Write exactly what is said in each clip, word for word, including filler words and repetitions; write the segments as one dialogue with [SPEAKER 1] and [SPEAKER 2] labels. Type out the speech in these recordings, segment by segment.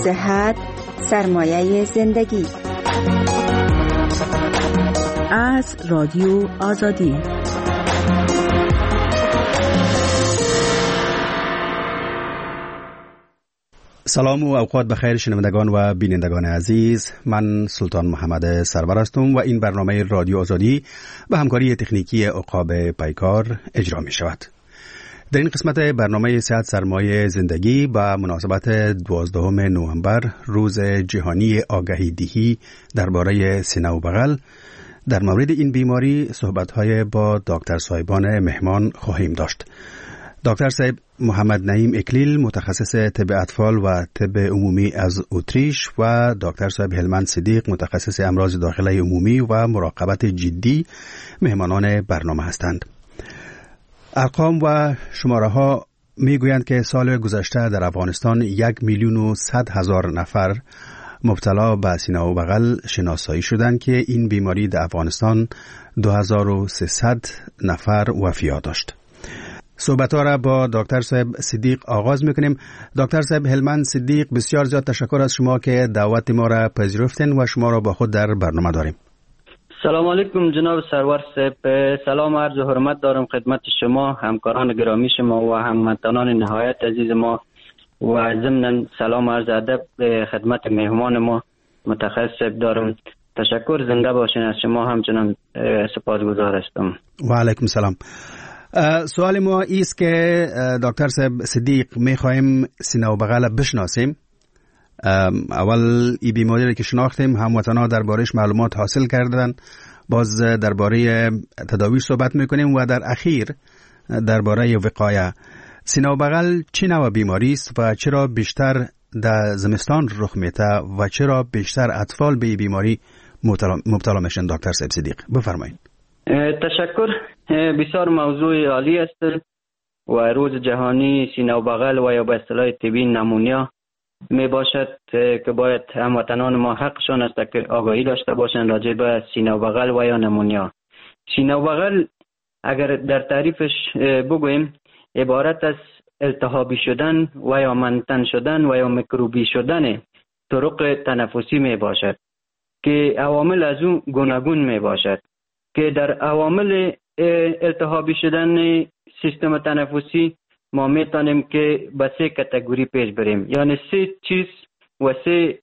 [SPEAKER 1] صحت سرمایه زندگی.
[SPEAKER 2] از رادیو آزادی.
[SPEAKER 3] سلام و اوقات بخیر شنوندگان و بینندگان عزیز، من سلطان محمد سرور هستم و این برنامه رادیو آزادی به همکاری تکنیکی عقاب پیکار اجرا می شود. در این قسمت برنامه صحت سرمایه زندگی با مناسبت دوازدهم نوامبر روز جهانی آگاهی دهی درباره سینه و بغل در مورد این بیماری صحبت‌های با دکتر صاحبان مهمان خواهیم داشت. دکتر صاحب محمد نعیم اکلیل متخصص طب اطفال و طب عمومی از اتریش و دکتر صاحب هلمند صدیق متخصص امراض داخله عمومی و مراقبت جدی مهمانان برنامه هستند. ارقام و شماره ها می گویند که سال گذشته در افغانستان یک میلیون و صد هزار نفر مبتلا به سینه و بغل شناسایی شدند که این بیماری در افغانستان دو هزار و سیصد نفر وفات داشت. صحبت ها را با دکتر صاحب صدیق آغاز میکنیم. دکتر صاحب هلمند صدیق، بسیار زیاد تشکر از شما که دعوت ما را پذیرفتین و شما را با خود در برنامه داریم.
[SPEAKER 4] سلام علیکم جناب سرور صاحب، سلام عرض و حرمت دارم خدمت شما، همکاران گرامی شما و هموطنان نهایت عزیز ما و ضمن سلام عرض ادب به خدمت مهمان ما متخصص دارم. تشکر، زنده باشین. از شما همچنان سپاسگزار هستم.
[SPEAKER 3] و علیکم سلام. سوال ما ایست که دکتر صاحب صدیق میخوایم سینه و بغل بشناسیم. اول این بیماری را که شناختیم هموطنان دربارهش معلومات حاصل کردن، باز درباره تداوی صحبت میکنیم و در اخیر درباره وقایه. سینه و بغل چه نوع بیماری است و چرا بیشتر در زمستان رخ میده و چرا بیشتر اطفال به این بیماری مبتلا میشن؟ دکتر صاحب صدیق بفرمایید.
[SPEAKER 4] تشکر. بسیار موضوع عالی است و روز جهانی سینه و بغل و یا به اصطلاح طبی نمونیا می باشد که باید هموطنان ما حقشان است که آگاهی داشته باشند راجع به سینه و بغل و یا نمونیا. سینه و بغل اگر در تعریفش بگوییم عبارت از التهابی شدن و یا منتن شدن و یا میکروبی شدن طرق تنفسی می باشد که عوامل از اون گوناگون می باشد که در عوامل التهابی شدن سیستم تنفسی ما میتونیم که به سه کاتگوری پیش بریم، یعنی سه چیز و سه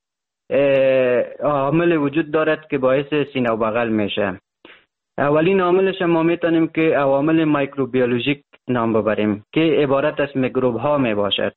[SPEAKER 4] عامل وجود دارد که باعث سینه و بغل میشه. اولین عاملش ما میتونیم که عوامل مایکروبیولوژیک نام ببریم که عبارت از میکروب ها می باشد.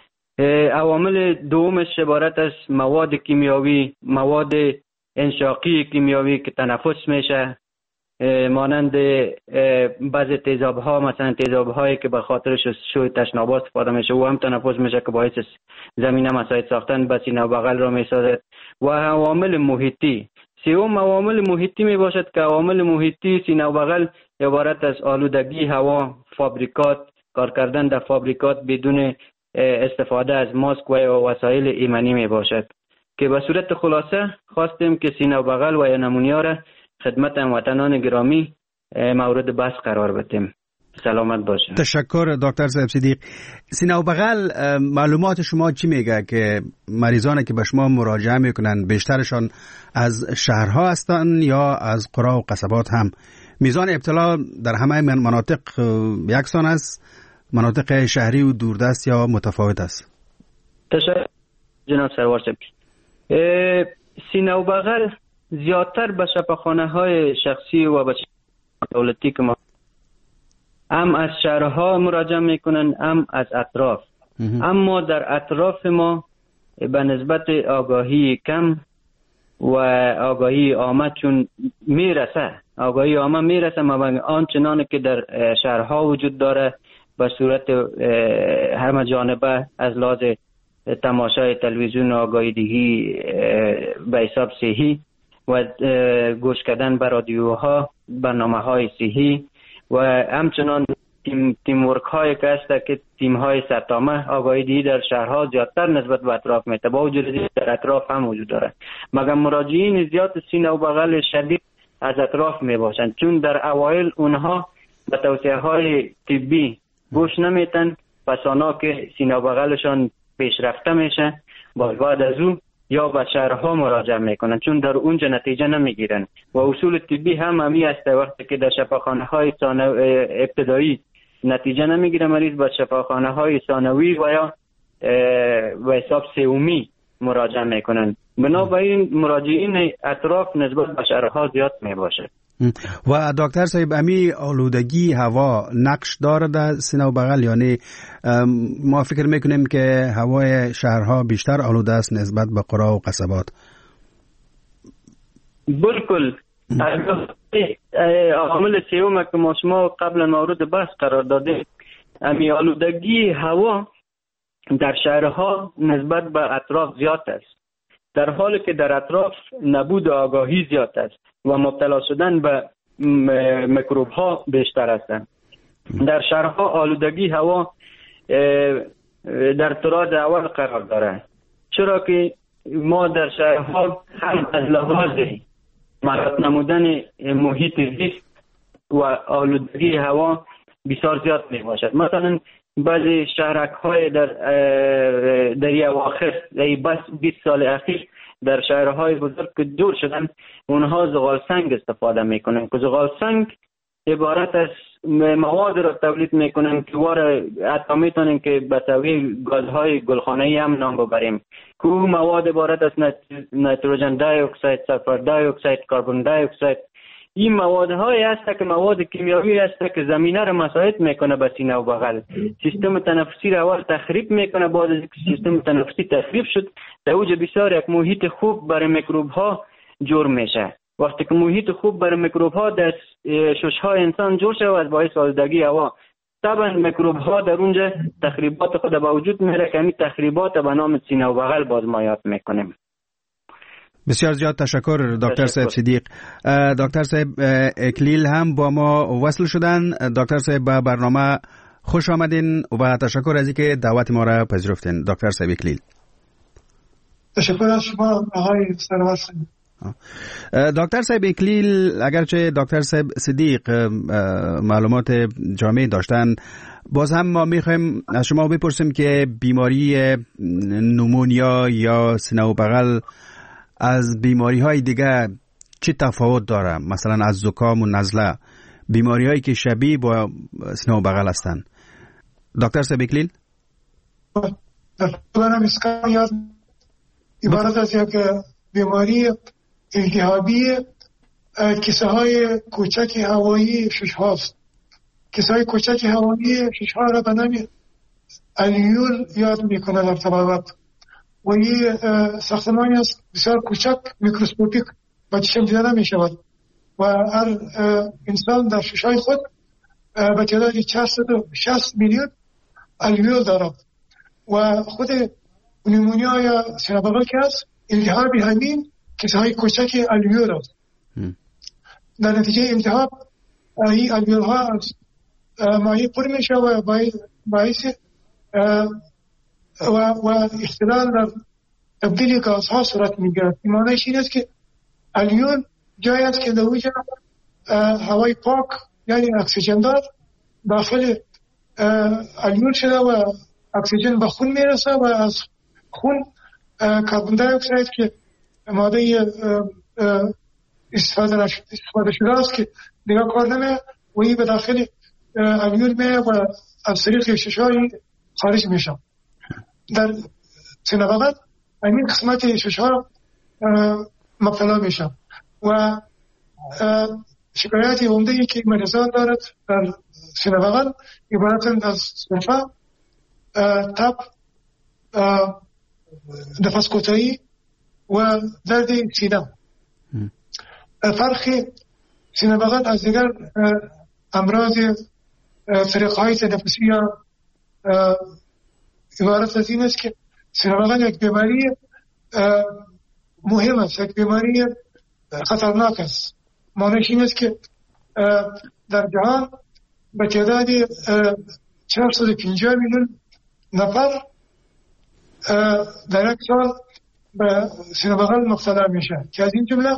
[SPEAKER 4] عوامل دومش عبارت از مواد کیمیاوی، مواد انشاقی کیمیاوی که تنفس میشه، مانند بعضی تیزاب ها، مثلا تیزاب هایی که به خاطر شوی تشناب استفاده میشه و هم تنفس میشه که باعث زمینه مساعد ساختن به سینه و بغل را میسازد. و عوامل محیطی، سوم عوامل محیطی می باشد که عوامل محیطی سینه و بغل عبارت از آلودگی هوا، فابریکات، کار کردن در فابریکات بدون استفاده از ماسک و وسایل ایمنی می باشد که به صورت خلاصه خواستیم که سینه و بغل و یا نمونیا را خدمت هموطنان گرامی مورد بحث قرار بدیم. سلامت باشید.
[SPEAKER 3] تشکر دکتر صاحب صدیق. سینه و بغل معلومات شما چی میگه که مریضانی که به شما مراجعه میکنن بیشترشان از شهرها هستن یا از قرى و قصبات هم؟ میزان ابتلا در همه مناطق یکسان است؟ مناطق شهری و دوردست یا متفاوت است؟
[SPEAKER 4] تشکر جناب سرور صاحب. سینه و بغل زیادتر به شفاخانه های شخصی و به دولتی که ما هم از شهرها مراجعه میکنن هم از اطراف. اما در اطراف ما به نسبت آگاهی کم و آگاهی عامه چون میرسه، آگاهی عامه میرسه ما آنچنان که در شهرها وجود داره به صورت همه جانبه از لحاظ تماشای تلویزیون آگاهی دهی به حساب صحی و گوش کردن به رادیوها، برنامه های صحی و همچنان تیم تیم ورک های که هست که تیم های سرتامه آگاهی دهی در شهرها زیادتر نسبت به اطراف میته، با وجود در اطراف هم وجود داره، مگر مراجعین زیاد سینه و بغل شدید از اطراف می باشند چون در اوایل اونها به توصیه های طبی گوش نمیتن، پس آنها که سینه و بغلشان پیشرفته میشه باز بعد از او یا به شهرها مراجعه میکنن، چون در اونجا نتیجه نمیگیرن. و اصول طبی هم همی است، وقتی که در شفاخانه های ابتدایی نتیجه نمیگیره مریض، به شفاخانه های ثانوی و یا و حساب سومی مراجعه میکنن. بنابراین مراجعین اطراف نسبت به شهرها زیاد میباشه.
[SPEAKER 3] و دکتر صاحب امی آلودگی هوا نقش داره در سینه و بغل؟ یعنی ما فکر میکنیم که هوای شهرها بیشتر آلوده است نسبت به قرى و قصبات.
[SPEAKER 4] بالکل. عامل سوم که ما شما قبلا مورد بحث قرار دادیم، امی آلودگی هوا در شهرها نسبت به اطراف زیاد است، در حالی که در اطراف نبود آگاهی زیاد است و مبتلا شدن به میکروب ها بیشتر هستند. در شهرها آلودگی هوا در طراز اول قرار داره، چرا که ما در شهرها هم از لحاظ مرتب نمودن محیط زیست و آلودگی هوا بسیار زیاد می باشد. مثلا بعضی شهرک های در در اواخر بس بیست سال اخیر در شهرهای بزرگ که دور شدن، اونها زغال سنگ استفاده میکنن که زغال سنگ عبارت از مواد را تولید میکنن که واره حتی میتونن که به توی گازهای گلخانه‌ای هم نام ببریم که اون مواد عبارت از نیتروژن دی اکساید، سلفر دی اکساید، کربن دی اکساید. این موادهای هست که مواد کیمیایی هست که زمینه را مساعد میکنه به سینه و بغل. سیستم تنفسی را اول تخریب میکنه، بعد از اینکه سیستم تنفسی تخریب شد در اوج بسیار یک محیط خوب برای میکروب ها جور میشه. وقتی که محیط خوب برای میکروب ها در ششهای انسان جور شد و از باعث آلودگی هوا، طبعا میکروب ها در اونجا تخریبات خود به وجود میره که این تخریبات به نام سینه و بغل باز ما یاد میکنیم.
[SPEAKER 3] بسیار زیاد تشکر دکتر صاحب صدیق. دکتر صاحب اکلیل هم با ما وصل شدن. دکتر صاحب به برنامه خوش آمدین و تشکر از اینکه دعوت ما را پذیرفتین. دکتر صاحب اکلیل.
[SPEAKER 5] تشکر از شما آقای سرور.
[SPEAKER 3] دکتر صاحب اکلیل، اگرچه دکتر صاحب صدیق معلومات جامعی داشتن، باز هم ما میخوایم از شما بپرسیم که بیماری نومونیا یا سینه و بغل از بیماری های دیگه چه تفاوت داره؟ مثلا از زکام و نزله، بیماری هایی که شبیه با سینه و بغل هستن. دکتر صاحب اکلیل؟
[SPEAKER 5] برام اسکان یاد عبارت از یک بیماری التهابی کیسه های کوچک هوایی شش هاست. کیسه های کوچک هوایی شش ها را به نام الیول یاد میکنه در طبابت و این ساختمانی است بسیار کوچک میکروسکوپیک با چشم دیده نمی شود و هر انسان در شش های خود به تعداد چهارصد و شصت میلیون الیول دارد و خود نمونیا یا سینه بغل که است التهاب همین کیسه های کوچک الیول است. در نتیجه التهاب این الیول ها از مایع پر می شود و باعث و و اختلال در تبدیل گازها صورت میگیرد. معنیش این است که الیول جایی است که در اونجا هوای پاک یعنی اکسیژن دار داخل الیول شده و اکسیژن به خون میرسه و از خون کربن دی اکساید که ماده استفاده استفاده شده است که دیگه کار نمیه و این به داخل الیول میره و از طریق شش‌های خارج میشه. در سینه بغل همین قسمت شش‌ها مبتلا میشه و شکایتی عمده‌ای که مریضان دارد در سینه بغل عبارتند از سرفه، تب، نفس کوتاهی و درد سینه. فرق سینه بغل از دیگر امراض طریق‌های تنفسی عبارت از این است که سینه بغل یک بیماری مهم است، یک بیماری خطرناک است. معنیش این است که در جهان به تعداد چهارصد و پنجاه میلیون نفر در یک سال به سینه بغل مبتلا میشه که از این جمله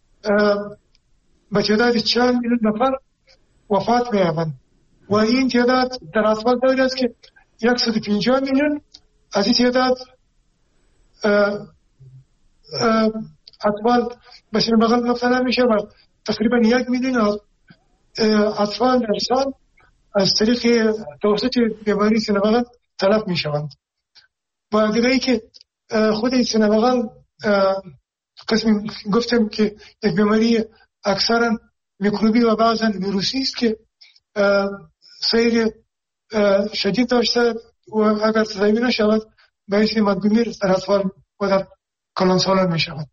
[SPEAKER 5] به تعداد چهار میلیون نفر وفات می‌یابند و این تعداد در اطفال دارد است که صد و پنجاه میلیون از این تعداد اطفال به سینه بغل مبتلا میشه و تقریبا یک میلیون اطفال در سال از طریق توسط بیماری سینه بغل تلف میشوند. و دیگه ای که خود سینه بغل قسم گفتم که یک بیماری اکثرا میکروبی و بعضا ویروسی است که سیر شدید داشته و اگر تداوی نشود باعث مدگونی در اطفال و در کلانسالان می شود.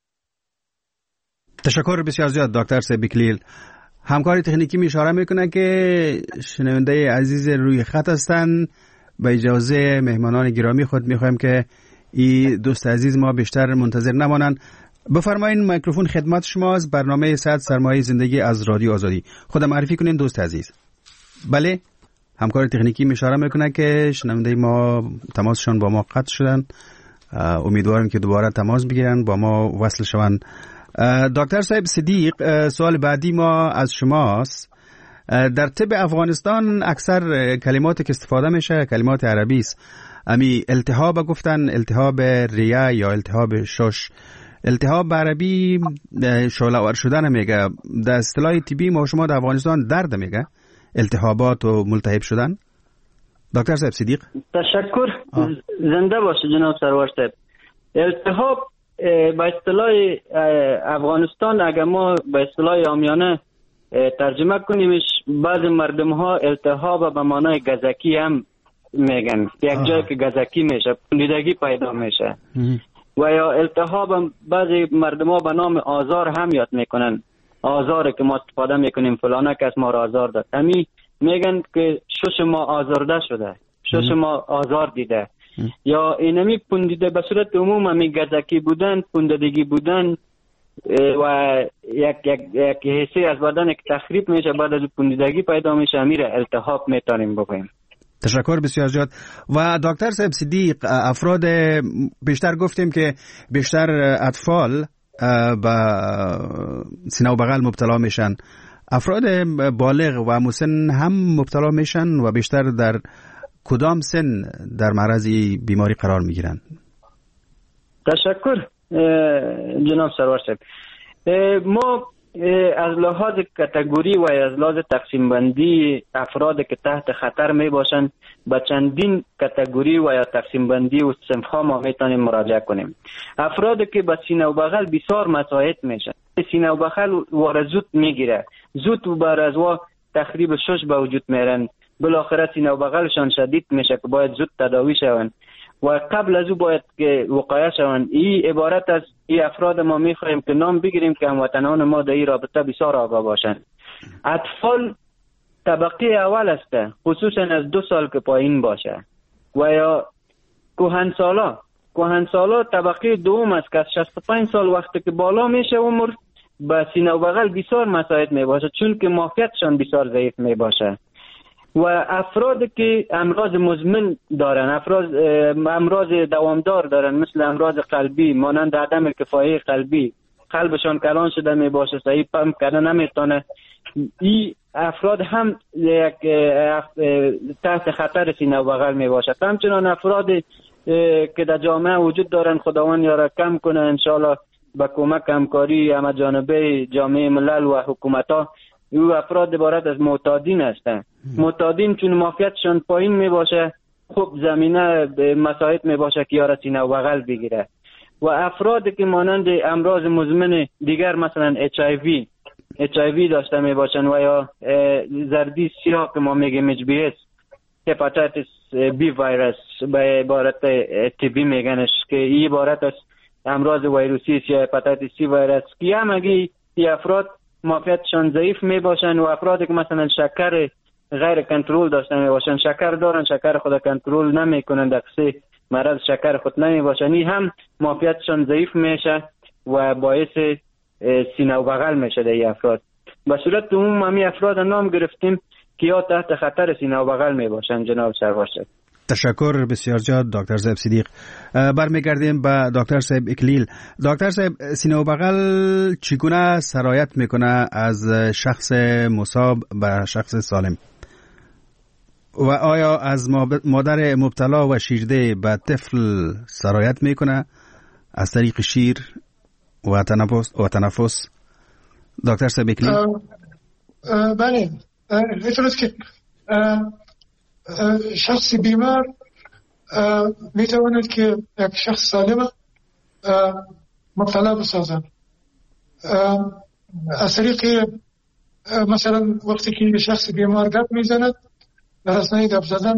[SPEAKER 3] تشکر بسیار زیاد دکتر سیب اکلیل. همکاری تکنیکی می اشاره میکنه که شنونده عزیز روی خط هستند. با اجازه مهمانان گرامی خود میخوایم که این دوست عزیز ما بیشتر منتظر نمانند. بفرمایید میکروفون خدمت شماست. برنامه صد سرمایه زندگی از رادیو آزادی. خودم معرفی کنین دوست عزیز. بله، همکار تکنیکی اشاره میکنه که شنونده ما تماسشون با ما قطع شدن. امیدوارم که دوباره تماس بگیرن، با ما وصل شوند. دکتر صاحب صدیق، سوال بعدی ما از شماست. در طب افغانستان اکثر کلماتی که استفاده میشه کلمات عربی است. امی التهاب گفتن، التهاب ریه یا التهاب شش. التهاب عربی شعله‌آور شدن میگه. در اصطلاح طبی ما شما در افغانستان درد میگه، التهابات و ملتهب شدن. دکتر صاحب صدیق
[SPEAKER 4] تشکر. آه. زنده باشه جناب سرور صاحب. التهاب به اصطلاح افغانستان اگر ما به اصطلاح عامیانه ترجمه کنیمش، بعض مردم ها التهاب به معنای گزکی هم میگن، یک جایی که گزکی میشه، پولیدگی پیدا میشه. و یا التهاب بعضی مردم ها به نام آزار هم یاد میکنن، آزاره که ما استفاده میکنیم فلانه کس ما را آزار داد. همین میگن که شش ما آزارده شده، شش ما آزار دیده. یا اینمی پوندیده به صورت عموم همی گزکی بودن، پوندیدگی بودن و یک یک یک حسی از بدن یک تخریب میشه، بعد از پوندیدگی پیدا میشه، امیر التهاب میتونیم بگوییم.
[SPEAKER 3] تشکر بسیار زیاد. و دکتر صاحب صدیق، افراد بیشتر گفتیم که بیشتر اطفال به سینه و بغل مبتلا میشن، افراد بالغ و مسن هم مبتلا میشن و بیشتر در کدام سن در معرض بیماری قرار میگیرن؟
[SPEAKER 4] تشکر جناب سرور صاحب. ما از لحاظ کاتگوری و از لحاظ تقسیم بندی افراد که تحت خطر می باشند به چندین کاتگوری و یا تقسیم بندی و صنف ها ما میتونیم مراجعه کنیم. افراد که به سینه و بغل بسیار مساعد میشن، سینه و بغل وار زود میگیره، زود بر از وا تخریب شش به وجود میرن، بالاخره سینه و بغلشان شدید میشه که باید زود تداوی شوند و قبل از او باید که وقایع شوند. این عبارت از این افراد ما میخواهیم که نام بگیریم که هموطنان ما در این رابطه بسیار آگاه باشند. اطفال طبقه اول است، خصوصا از دو سال که پایین باشه، و یا کهنسالا کهنسالا طبقه دوم است که از شصت و پنج سال وقتی که بالا میشه عمر به سینه و بغل بسیار مساعد میباشه، چون که معافیتشان بسیار ضعیف میباشه. و افراد که امراض مزمن دارن، افراد امراض دوامدار دارن، مثل امراض قلبی مانند عدم کفایه قلبی، قلبشان کلان شده می باشه، صحیح پمپ کردن نمیتونه، این افراد هم یک تحت خطر سینه و بغل می باشه. همچنان افراد که در جامعه وجود دارن، خداوند یارا کم کنه انشالله با کمک همکاری همه جانبه جامعه ملل و حکومت ها، او افراد عبارت از معتادین هستند. معتادین چون معافیتشان پایین می باشه، خوب زمینه مساعد می باشه که یارا سینه و بغل بگیره. و افراد که مانند امراض مزمن دیگر مثلا اچ آی وی اچ آی وی داشته می باشن و یا زردی سیاه که ما میگیم اچ بی اس، هپاتیتس بی ویروس به عبارت تبی میگنش، که این عبارت از امراض ویروسی یا هپاتیتس سی ویروس که همگی این افراد معافیتشان ضعیف می باشن. و افرادی که مثلا شکر غیر کنترل داشته می باشن، شکر دارن شکر خود کنترل نمی کنن، در قصه مرض شکر خود نمی باشن، این هم معافیتشان ضعیف میشه و باعث سینه و بغل میشه در این افراد. به صورت عموم همین افراد نام گرفتیم که یا تحت خطر سینه و بغل می باشن. جناب سرور صاحب
[SPEAKER 3] تشکر بسیار زیاد دکتر صاحب صدیق. برمیگردیم به دکتر صاحب اکلیل. دکتر صاحب، سینه و بغل چگونه سرایت میکنه از شخص مصاب به شخص سالم؟ و آیا از مادر مبتلا و شیرده به طفل سرایت میکنه از طریق شیر و تنفس و تنفس؟ دکتر سبکلی.
[SPEAKER 5] بله، اینطور است که شخص بیمار میتواند که یک شخص سالم مبتلا بسازد از طریق مثلا وقتی که شخص بیمار گپ میزند در اثنای گپ زدن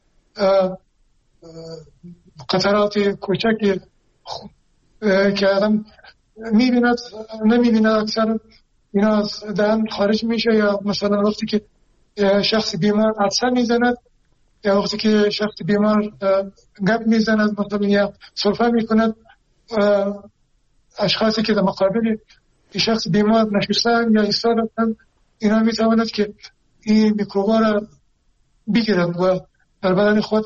[SPEAKER 5] قطرات کوچکی که آدم میبیند نمیبیند اکثر اینا از دهن خارج میشه، یا مثلا وقتی که شخص بیمار عطسه میزند یا وقتی که شخص بیمار گپ میزند مثلا یا سرفه میکند، اشخاصی که در مقابل شخص بیمار نشستن یا ایستادن اینا میتواند که این میکروبا را بگیرند و در بدن خود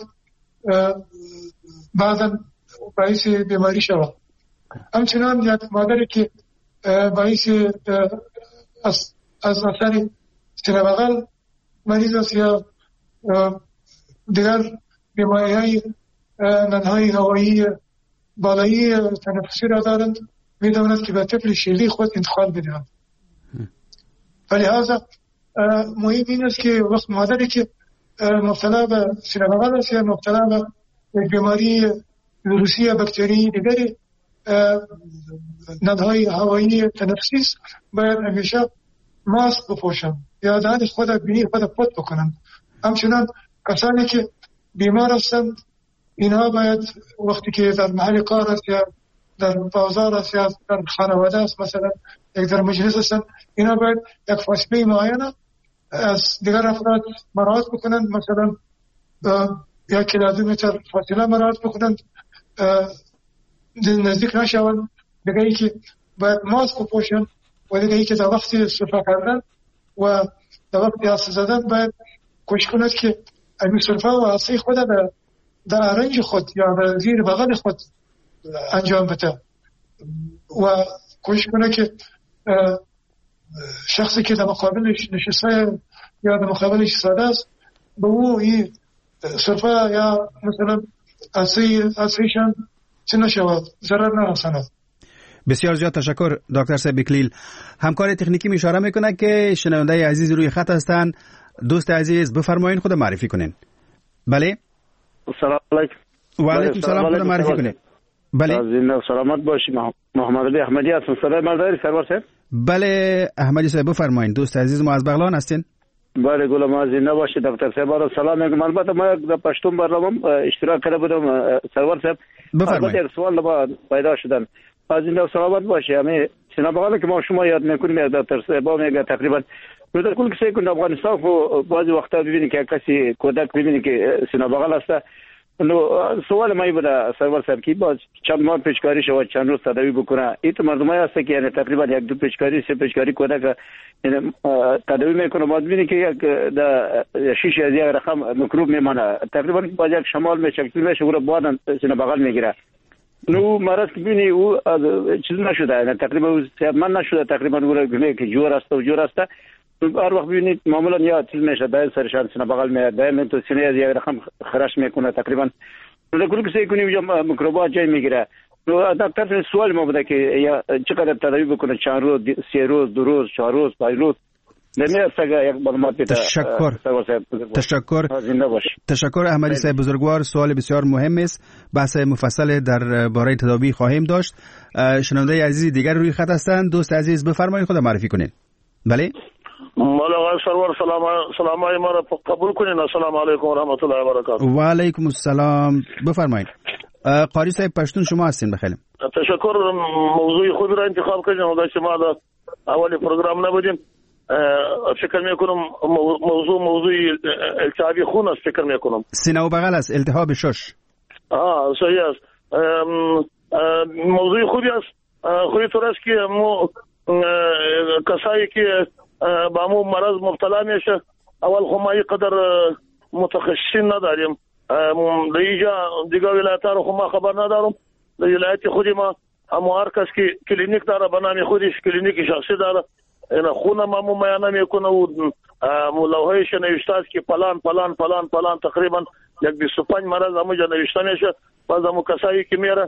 [SPEAKER 5] بعضا باعث بیماری شود. همچنان یک مادری که باعث از از اثر سینه بغل مریض است یا دیگر بیماری های ننهای هوایی بالایی تنفسی را دارند می‌دواند که به طفل شیرده‌ای خود انتقال بدهند. ولی لذا مهم این است که وقت مادری که مبتلا به سینه بغل است یا مبتلا به بیماری ویروسی یا باکتری دیگری ننهای هوایی تنفسی است باید همیشه ماسک بپوشند یا دهن خود بینی خود پت بکنند. همچنان کسانی که بیمار هستند اینها باید وقتی که در محل کار است یا در بازار است یا در خانواده است مثلا یک در مجلس هستند اینا باید یک فاصله معینه از دیگر افراد مراعات بکنند، مثلا یک کیلومتر فاصله مراعات بکنند، نزدیک نشوند. دیگه ای که باید ماسک بپوشند و دیگه ای که در وقتی سرفه کردن و در وقتی عطسه زدن باید کوشش کند که این سرفه و عطسه خود در ارنج خود یا در زیر بغل خود انجام بده و کوشش کنه که شخصی که در مقابلش نشسته یا در مقابلش ایستاده است به او این سرفه یا مثلا عطسه‌شان چه نشود، ضرر نرساند.
[SPEAKER 3] بسیار زیاد تشکر دکتر سبکلیل. همکار تکنیکی می اشاره میکنه که شنونده عزیز روی خط هستن. دوست عزیز بفرمایین خود معرفی کنین. بله.
[SPEAKER 6] سلام علیکم.
[SPEAKER 3] و علیکم سلام، خود معرفی کنین. بله.
[SPEAKER 6] زنده سلامت باشی. محمد علی احمدی هستم. صدای من داری سرور صاحب؟
[SPEAKER 3] بله احمدی صاحب بفرمایین. دوست عزیز ما از بغلان هستین.
[SPEAKER 6] بله گل ما زنده باشی. دکتر صاحب را سلام میگم. البته ما در پشتون برنامه اشتراک کرده بودم سرور صاحب.
[SPEAKER 3] بفرمایید.
[SPEAKER 6] البته سوال با پیدا شدن. از این سلامت باشه. همه سینه بغل که ما شما یاد میکنیم دکتر صاحب میگه تقریبا در کل کسی که افغانستان خو بعضی وقتا ببینی که کسی کودک ببینی که سینه بغل است. نو سوال ما بود سرور صاحب که باز چند ماه پیشکاری شود چند روز تداوی بکنه. این تو مردمای است که یعنی تقریبا یک دو پیشکاری سه پیشکاری کودک یعنی تداوی میکنه. بعد ببینی که یک در شش از یک رقم میکروب میمانه. تقریبا باز یک شمال میشکل میشه و بعد سینه بغل میگیره. نو مرض که ببینی او چیز نشده یعنی تقریبا صحتمند نشده. تقریبا او که جور است و جور است. هر وقت ببینید معمولا یا چیز میشه دایم سرشان سینه بغل میاد دایم تو سینه از یک رقم خراش میکنه. تقریبا در کل کسی کنیم یا میکروبات جای میگیره. نو دکتر سوال ما بوده که یا چقدر تداوی بکنه، چند روز، سه روز، دو روز، چهار روز، پنج روز. یک معلومات بده.
[SPEAKER 3] تشکر. تشکر. تشکر احمدی صاحب بزرگوار. سوال بسیار مهم است. بحث مفصل در باره تداوی خواهیم داشت. شنونده عزیز دیگر روی خط هستند. دوست عزیز بفرمایید خود معرفی کنید. بله.
[SPEAKER 7] مولانا سرور سلام سلامای ما را قبول کنین. السلام علیکم و رحمت الله و برکاته.
[SPEAKER 3] و علیکم السلام. بفرمایید. قاری صاحب پشتون شما هستین بخیر.
[SPEAKER 7] تشکر. موضوع خود را انتخاب کردین و داشت ما در اولی پروگرام نبودیم. فکر میکنم موضوع موضوع التهاب خون است. فکر میکنم
[SPEAKER 3] سینه و بغل است، التهاب شش.
[SPEAKER 7] آه صحیح است. موضوع خوبی است. خوبی طور است که مو کسایی که با مو مرض مبتلا میشه اول خو ما قدر متخصصین نداریم. دیگه دیگه ولایت رو خو ما خبر ندارم. ولایت خودی ما همو هر کس که کلینیک داره به نام خودش کلینیک شخصی داره. اینا خونه ما مو میانه میکنه و مولوهایش نوشته است که فلان فلان فلان فلان تقریبا یک بیست و پنج مرض همونجا نوشته میشه. باز همون کسایی که میره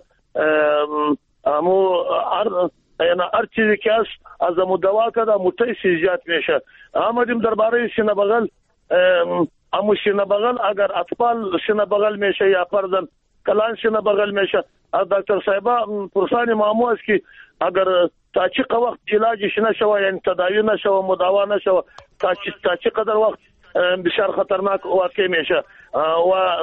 [SPEAKER 7] امو یعنی هر چیزی که است از امو دوا کرده امو تیسی زیاد میشه. آمدیم درباره سینه بغل. امو سینه بغل اگر اطفال سینه بغل میشه یا فرزن کلان سینه بغل میشه، از دکتر صاحبا پرسان معمو است که اگر تا چه وقت علاجش نشوه یعنی تداوی نشوه مداوا نشوه تا چه تا چه قدر وقت بسیار خطرناک واقع میشه. و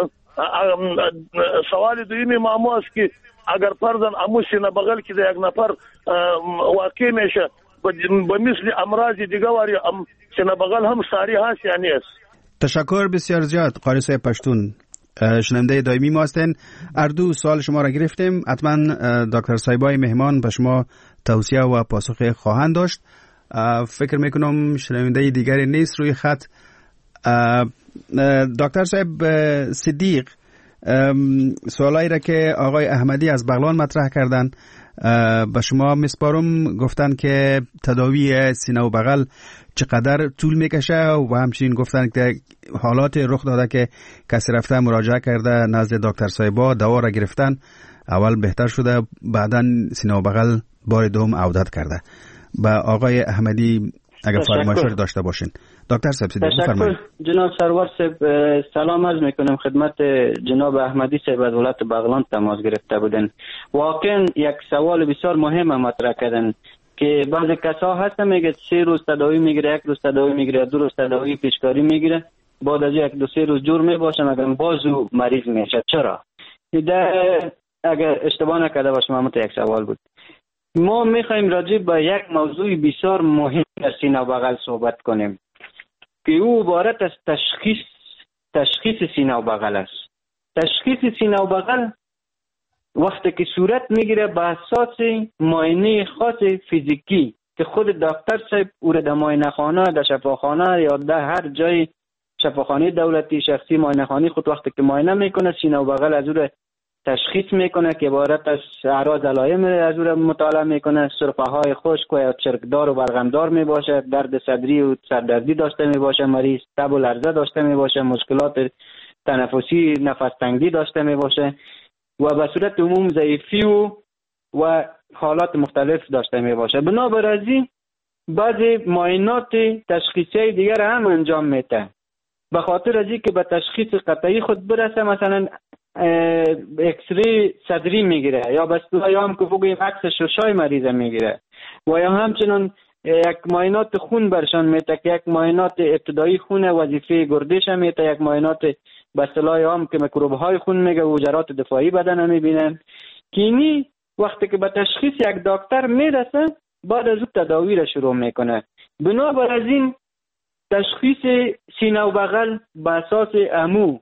[SPEAKER 7] سوال دویمی معمو است که اگر فرضاً امو سینه بغل که یک نفر واقع میشه به مثل امراض دیگه واری سینه بغل هم ساری هست یعنی است.
[SPEAKER 3] تشکر بسیار زیاد قاری صاحب پشتون، شنونده دائمی ما هستین. اردو سوال شما را گرفتیم، حتما دکتر صاحبای مهمان به شما توصیه و پاسخ خواهند داشت. فکر میکنم شنونده دیگری نیست روی خط. دکتر صاحب صدیق، سوالایی را که آقای احمدی از بغلان مطرح کردن به شما میسپارم. گفتن که تداوی سینه و بغل چقدر طول میکشه و همچنین گفتن که حالات رخ داده که کسی رفته مراجعه کرده نزد دکتر صاحبا دوا را گرفتن، اول بهتر شده بعدن سینه و بغل بار دوم عودت کرده. با آقای احمدی اگر فرمایشی داشته باشین. دکتر صاحب صدیق بفرمایید.
[SPEAKER 4] جناب سرور صاحب سلام عرض میکنم خدمت جناب احمدی صاحب از ولایت بغلان تماس گرفته بودن. واقعا یک سوال بسیار مهم مطرح کردن که بعضی کسا هستن میگه سه روز تداوی میگیره، یک روز تداوی میگیره، دو روز تداوی پیشکاری میگیره، بعد از یک دو سه روز جور میباشه مگر بازو مریض میشه. چرا؟ اگر اشتباه نکرده باشم همون یک سوال بود. ما میخوایم راجع به یک موضوع بسیار مهم در سینه و بغل صحبت کنیم که او عبارت از تشخیص تشخیص سینه و بغل است. تشخیص سینه و بغل وقتی که صورت میگیره به اساس معاینه خاص فیزیکی که خود دکتر صاحب او را در معاینه خانه، در شفاخانه یا در هر جای شفاخانه دولتی شخصی معاینه خانه خود وقتی که معاینه میکنه سینه و بغل از او را تشخیص میکنه که عبارت از اعراض علائم از او را مطالعه میکنه. سرفه های خشک و یا چرکدار و بلغمدار میباشه، درد صدری و سردردی داشته میباشه مریض، تب و لرزه داشته میباشه، مشکلات تنفسی نفس تنگی داشته میباشه و به صورت عموم ضعیفی و و حالات مختلف داشته میباشه. بنابر این بعضی معاینات تشخیصی دیگر هم انجام میده به خاطر از اینکه به تشخیص قطعی خود برسه. مثلا اکسری صدری میگیره یا بس یا هم که بگوییم عکس ششای مریض میگیره و یا همچنان یک معاینات خون برشان میده که یک معاینات ابتدایی خون وظیفه گردش هم میده، یک معاینات به اصطلاح عام که میکروب های خون میگه و جرات دفاعی بدن میبینن که اینی وقتی که به تشخیص یک دکتر میرسه بعد از اون تداوی را شروع میکنه. بنابر از این تشخیص سینه و بغل به اساس امو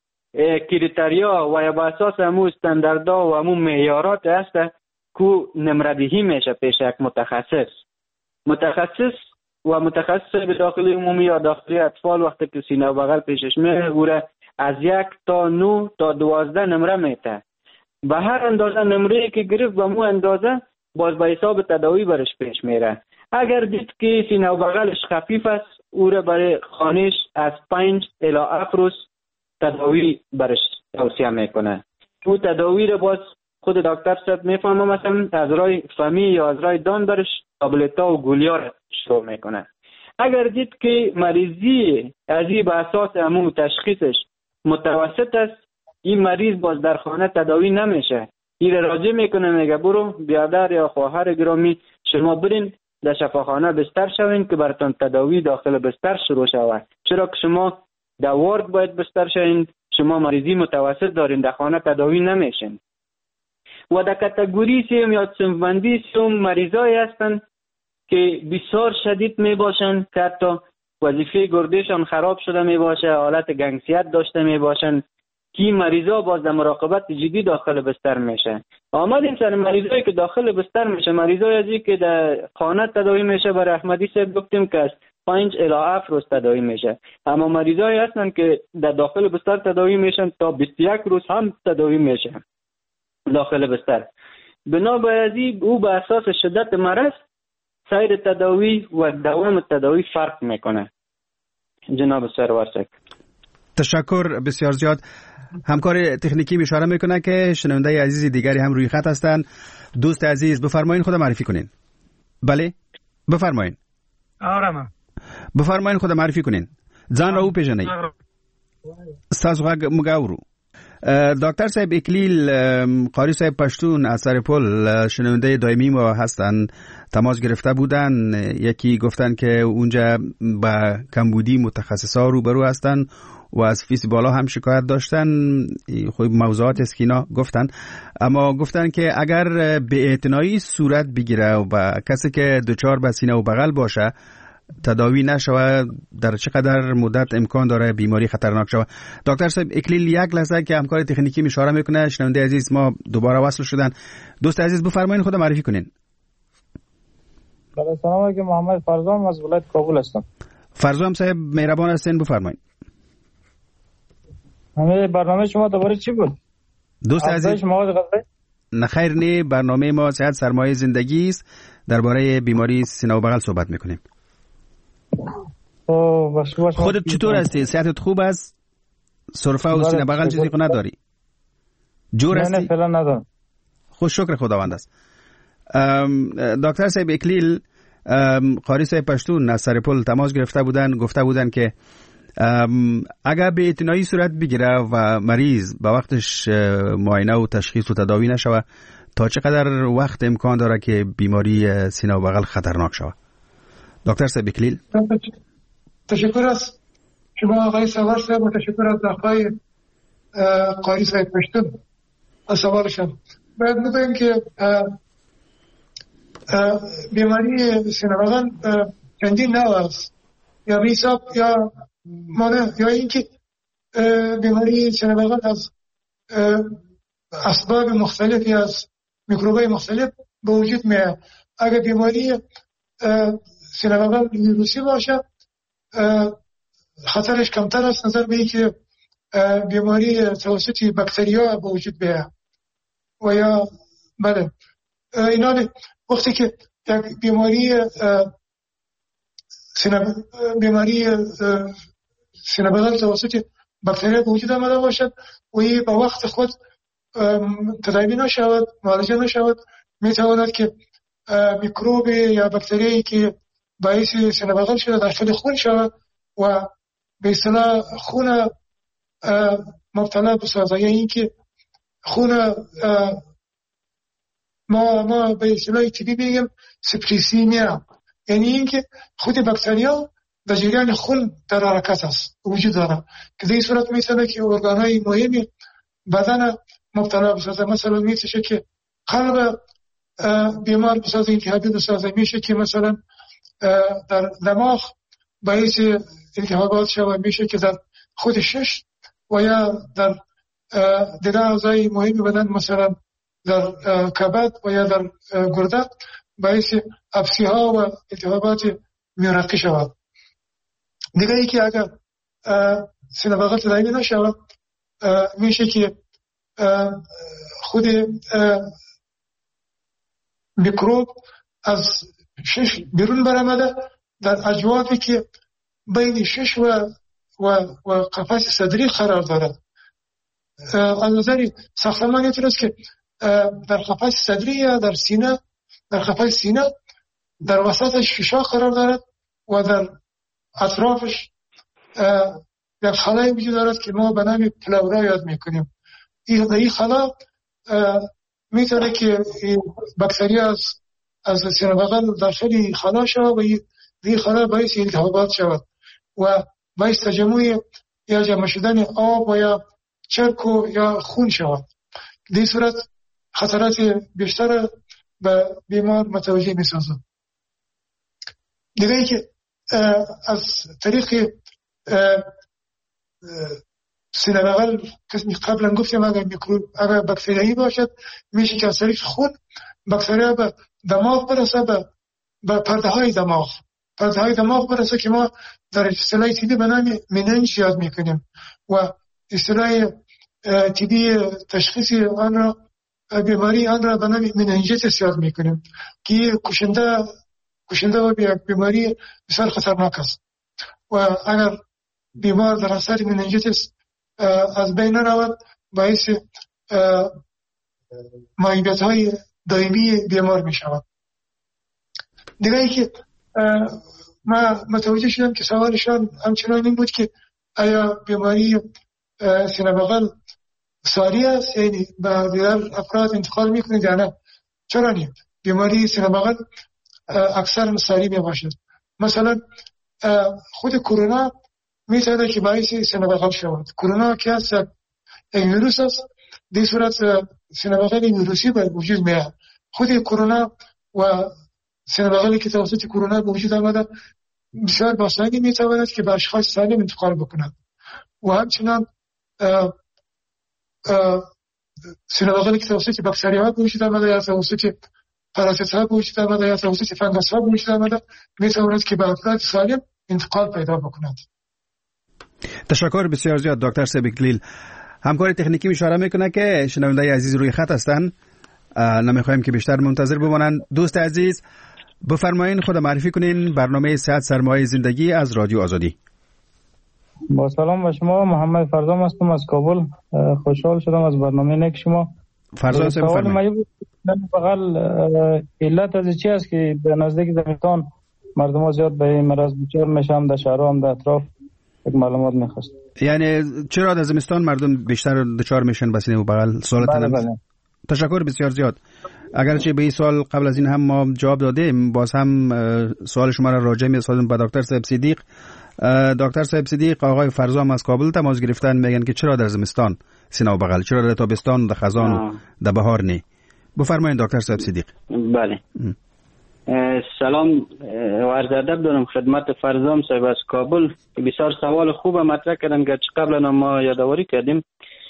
[SPEAKER 4] کریتریا و یا به اساس امو استانداردها و امو معیارات است که نمردهی میشه پیش یک متخصص. متخصص و متخصص به داخل عمومی یا داخلی اطفال وقتی که سینه و بغل پیشش میره او را از یک تا نو تا دوازده نمره میته. به هر اندازه نمره که گرفت به مو اندازه باز به حساب تداوی برش پیش میره. اگر دید که سینه و بغلش خفیف است او را برای خانش از پنج الی هفت روز تداوی برش توصیه میکنه. او تداوی را باز خود دکتر صاحب میفهمه مثلا از رای فمی یا از رای دان برش تابلتا و گولیا را شروع میکنه. اگر دید که مریضی از این به اساس امو تشخیصش متوسط است این مریض باز در خانه تداوی نمیشه. این راجع میکنه میگه برو بیادر یا خواهر گرامی شما برین در شفاخانه بستر شوین که براتون تداوی داخل بستر شروع شود. چرا که شما در وارد باید بستر شوین، شما مریضی متوسط دارین در خانه تداوی نمیشین. و در کاتگوری سیم یا صنف‌بندی سیم مریضایی هستن که بسیار شدید می باشن که حتی وظیفه گردشان خراب شده می باشه، حالت گنگسیت داشته می باشن که این مریضا باز در مراقبت جدی داخل بستر میشه. آمدیم سر مریضایی که داخل بستر میشه، مریضایی ازی که در خانه تداوی میشه برای احمدی صاحب گفتیم که از پنج الی هفت روز تداوی میشه. اما مریضایی هستن که در داخل بستر تداوی میشن تا بیست و یک روز هم تداوی میشه داخل بستر. بنابراین او به اساس شدت مرض سیر تداوی و دوام تداوی فرق میکنه. جناب سرور شکر.
[SPEAKER 3] تشکر بسیار زیاد. همکار تکنیکی اشاره میکنه که شنونده عزیز دیگری هم روی خط هستند. دوست عزیز بفرمایید خود معرفی کنین. بله بفرمایید.
[SPEAKER 8] آرام
[SPEAKER 3] بفرمایید خود معرفی کنین. ځان راو پیژنئ. ستاسو غږ موږ اورو. دکتر صاحب اکلیل قاری صاحب پشتون از سرپل شنونده دائمی ما هستند. تماس گرفته بودن، یکی گفتن که اونجا با کمبودی متخصصا روبرو هستن و از فیس بالا هم شکایت داشتن. خب موضوعات است که اینا گفتن، اما گفتن که اگر به اعتنایی صورت بگیره و کسی که دچار به سینه و بغل باشه تداوی نشود، در چقدر مدت امکان داره بیماری خطرناک شود؟ دکتر صاحب اکلیل یک لحظه که همکار تکنیکی اشاره میکنه، شنونده عزیز ما دوباره وصل شدن. دوست عزیز بفرمایید خود معرفی کنین.
[SPEAKER 8] بله سلام علیکم، محمد فرزام از ولایت کابل هستم.
[SPEAKER 3] فرزام صاحب مهربان هستین بفرمایید.
[SPEAKER 8] همه برنامه شما دوباره چی بود؟
[SPEAKER 3] دوست عزیز نه خیر نه، برنامه ما صحت سرمایه زندگی است، درباره بیماری سینه و بغل صحبت میکنیم. خودت چطور هستی؟ صحتت خوب است؟ سرفه و سینه بغل چیزی کو نداری؟ جور هستی؟
[SPEAKER 8] نه فعلا ندارم.
[SPEAKER 3] خوش شکر خداوند است. دکتر صاحب اکلیل قاری صاحب پشتون از سرپل تماس گرفته بودن، گفته بودن که اگر به اعتنایی صورت بگیره و مریض به وقتش معاینه و تشخیص و تداوی نشوه، تا چقدر وقت امکان داره که بیماری سینه و بغل خطرناک شود؟ دکتر صاحب اکلیل.
[SPEAKER 5] تشکر از شما آقای سوار صاحب و تشکر از آقای قاری صاحب پشتون از سوالشان. باید بگویم که بیماری سینه بغل چندین نوع است، یا به حساب یا مانه یا اینکه بیماری سینه بغل از اسباب مختلفی از میکروبای مختلف به وجود میاد. اگر بیماری سینه بغل ویروسی باشه خطرش کمتر است نظر به اینکه بیماری توسط باکتریا به وجود بیاد. و یا بله اینا وقتی که یک بیماری سینه بیماری سینه بغل توسط باکتریا به وجود آمده باشد و این به وقت خود تداوی نشود، معالجه نشود، میتواند که میکروب یا باکتریایی که باعث سینه بغل شده داخل خون شود و به اصطلاح خون مبتلا بسازد. یعنی اینکه خون ما ما به اصطلاح طبی میگیم سپریسیمیا، یعنی اینکه خود باکتریا در جریان خون در حرکت است، وجود داره که در این صورت میتونه که ارگانهای مهمی بدن مبتلا بسازه. مثلا میشه که قلب بیمار بسازه، التهابی بسازه، میشه که مثلا در دماغ باعث التهابات شود، میشه که در خود شش و یا در دیگر اعضای مهم بدن مثلا در کبد و یا در گرده باعث ابسی‌ها و التهابات میرقی شود. دیگه ای که اگر سینه بغل تداوی نشود میشه که خود میکروب از شش بیرون برآمده در اجوافی که بین شش و و و قفس صدری قرار دارد. از نظر ساختمان اینطور است که در قفس صدری یا در سینه در قفس سینه در وسط ششا قرار دارد و در اطرافش یک خلای وجود دارد که ما به نام پلورا یاد میکنیم. این این خلا میتونه که باکتریا از از سینه بغل داخل خلا شود و این خلا باعث التهابات شود و باعث تجمع یا جمع شدن آب و یا چرک و یا خون شود. در این صورت خطرات بیشتر به بیمار متوجه میسازد. دیگه ای که از طریق سینه بغل قبلا گفتیم اگر میکروب اگر باکتریایی باشد میشه که از طریق خون باکتریا به دماغ برسه، به به پرده های دماغ پرده های دماغ برسه که ما در اصطلاح طبی به نام مننج یاد میکنیم و اصطلاح طبی تشخیص آن را بیماری آن را به نام مننجیتس یاد میکنیم که کشنده کشنده و بیماری بسیار خطرناک است و اگر بیمار در اثر مننجیتس از بین نرود، باعث معیوبیت های دائمی بیمار می شود. دیگه ای که من متوجه شدم که سوالشان همچنان این بود که آیا بیماری سینه بغل ساری است، یعنی به دیگر افراد انتقال میکنه یا نه؟ چرا نیست؟ بیماری سینه بغل اکثر ساری می باشد. مثلا خود کرونا میتونه که باعث سینه بغل شود. کرونا که هست یک ویروس است، در صورت سینه بغل ویروسی به وجود میاد. خود کرونا و سینه بغلی که توسط کرونا به وجود آمده بسیار باسانی میتواند که به اشخاص سالم انتقال بکند و همچنان سینه بغلی که توسط باکتری‌ها به وجود آمده یا توسط پارازیت‌ها به وجود آمده یا توسط فنگس‌ها به وجود آمده میتواند که به افراد سالم انتقال پیدا بکند.
[SPEAKER 3] تشکر بسیار زیاد دکتر صاحب اکلیل. همکار تکنیکی اشاره میکنه که شنونده عزیز روی خط هستن، نمیخوایم که بیشتر منتظر بمانند. دوست عزیز بفرمایین خود معرفی کنین، برنامه صحت سرمایه زندگی از رادیو آزادی.
[SPEAKER 8] با سلام به شما، محمد فرزام هستم از کابل. خوشحال شدم از برنامه نک شما.
[SPEAKER 3] فرزام صاحب بفرمایید.
[SPEAKER 8] بغل علت از چی است که در نزدیک زمستان مردم ها زیاد به این مرض دچار میشن؟ در شهرها هم در اطراف یک معلومات میخواست.
[SPEAKER 3] یعنی چرا در زمستان مردم بیشتر دچار میشن به سینه بغل؟ سوالتون
[SPEAKER 8] بله بله.
[SPEAKER 3] تشکر بسیار زیاد. اگرچه به این سوال قبل از این هم ما جواب دادیم، باز هم سوال شما را راجع می‌سازم به دکتر صاحب صدیق. دکتر صاحب صدیق، آقای فرزام از کابل تماس گرفتن، میگن که چرا در زمستان سینه و بغل، چرا در تابستان در خزان و در بهار نه؟ بفرمایید دکتر صاحب صدیق.
[SPEAKER 4] بله. سلام و عرض ادب دارم خدمت فرزام صاحب از کابل. بسیار سوال خوب مطرح کردن که قبلا ما یادآوری کردیم.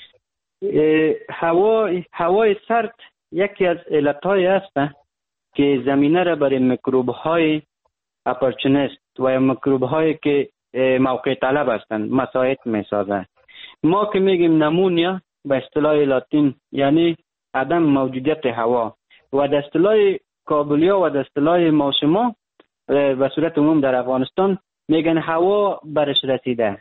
[SPEAKER 4] هوا هوای سرد یکی از علتهای است که زمینه را برای میکروب های اپورتونیست و میکروب هایی که موقع طلب هستند مساعد میسازد. ما که میگیم نمونیا به اصطلاح لاتین یعنی عدم موجودیت هوا و در اصطلاح کابلیا و در اصطلاح ما شما به صورت عموم در افغانستان میگن هوا برش رسیده.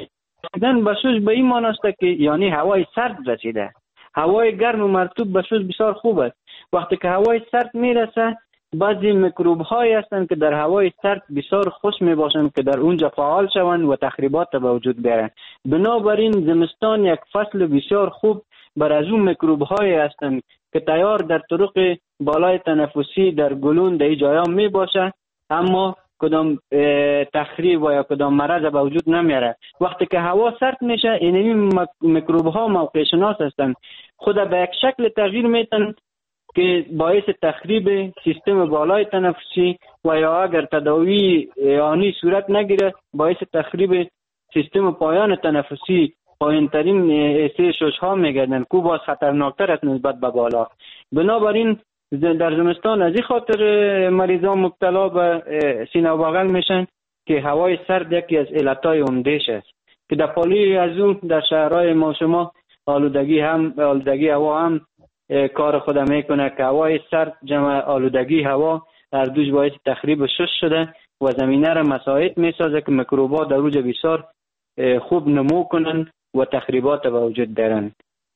[SPEAKER 4] دن بسوز به این معنی است که یعنی هوای سرد رسیده. هوای گرم و مرطوب بسوز بسیار خوب است. وقتی که هوای سرد میرسه بعضی میکروب هایی هستند که در هوای سرد بسیار خوش می باشند که در اونجا فعال شوند و تخریبات به وجود بیارند. بنابراین زمستان یک فصل بسیار خوب بر از اون میکروب هایی هستند که تیار در طرق بالای تنفسی در گلون در جایا می باشه اما کدام تخریب و یا کدام مرض به وجود نمیاره. وقتی که هوا سرد میشه این میکروب ها موقع شناس هستند، خود به یک شکل تغییر میتن که باعث تخریب سیستم بالای تنفسی و یا اگر تداوی آنی صورت نگیره باعث تخریب سیستم پایان تنفسی، پایین ترین ایسه شش ها میگردن که باز خطرناکتر است نسبت به بالا. بنابراین در زمستان از این خاطر مریضان مبتلا به سینه و بغل میشن که هوای سرد یکی از علتهای عمده‌اش است که در پالی از اون در شهرهای ما شما آلودگی هم آلودگی هوا هم کار خود میکنه که هوای سرد جمع آلودگی هوا هر دوش باعث تخریب شش شده و زمینه را مساعد میسازه که میکروبا در اوج بسیار خوب نمو کنن و تخریبات به وجود دارن.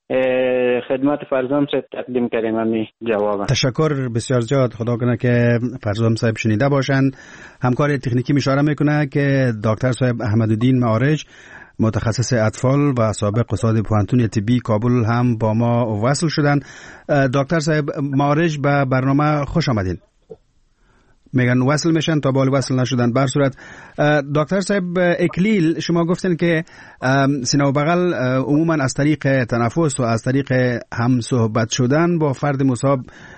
[SPEAKER 4] خدمت فرزام صاحب تقدیم کردیم همین جواب.
[SPEAKER 3] تشکر بسیار زیاد. خدا کنه که فرزام صاحب شنیده باشند. همکار تکنیکی اشاره میکنه که دکتر صاحب احمدالدین معارج متخصص اطفال و سابق استاد پوهنتون طبی کابل هم با ما وصل شدن. دکتر صاحب معارج به برنامه خوش آمدین. میگن وصل میشن تا بالا وصل نشدن. بر صورت دکتر صاحب اکلیل، شما گفتن که سینه و بغل عموما از طریق تنفس و از طریق هم صحبت شدن با فرد مصاب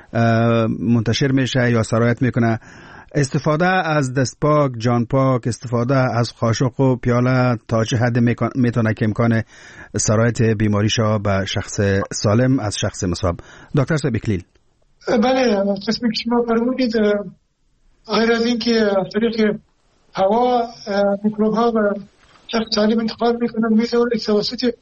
[SPEAKER 3] منتشر میشه یا سرایت میکنه. استفاده از دست پاک، جان پاک، استفاده از قاشق و پیاله تا چه حد میتونه که امکان سرایت بیماریشا به شخص سالم از شخص مصاب؟ دکتر صاحب اکلیل.
[SPEAKER 5] بله، قسمی که شما فرمودید غیر از این که از طریق هوا میکروب ها به شخص سالم انتقال میکنن، میتونه توسط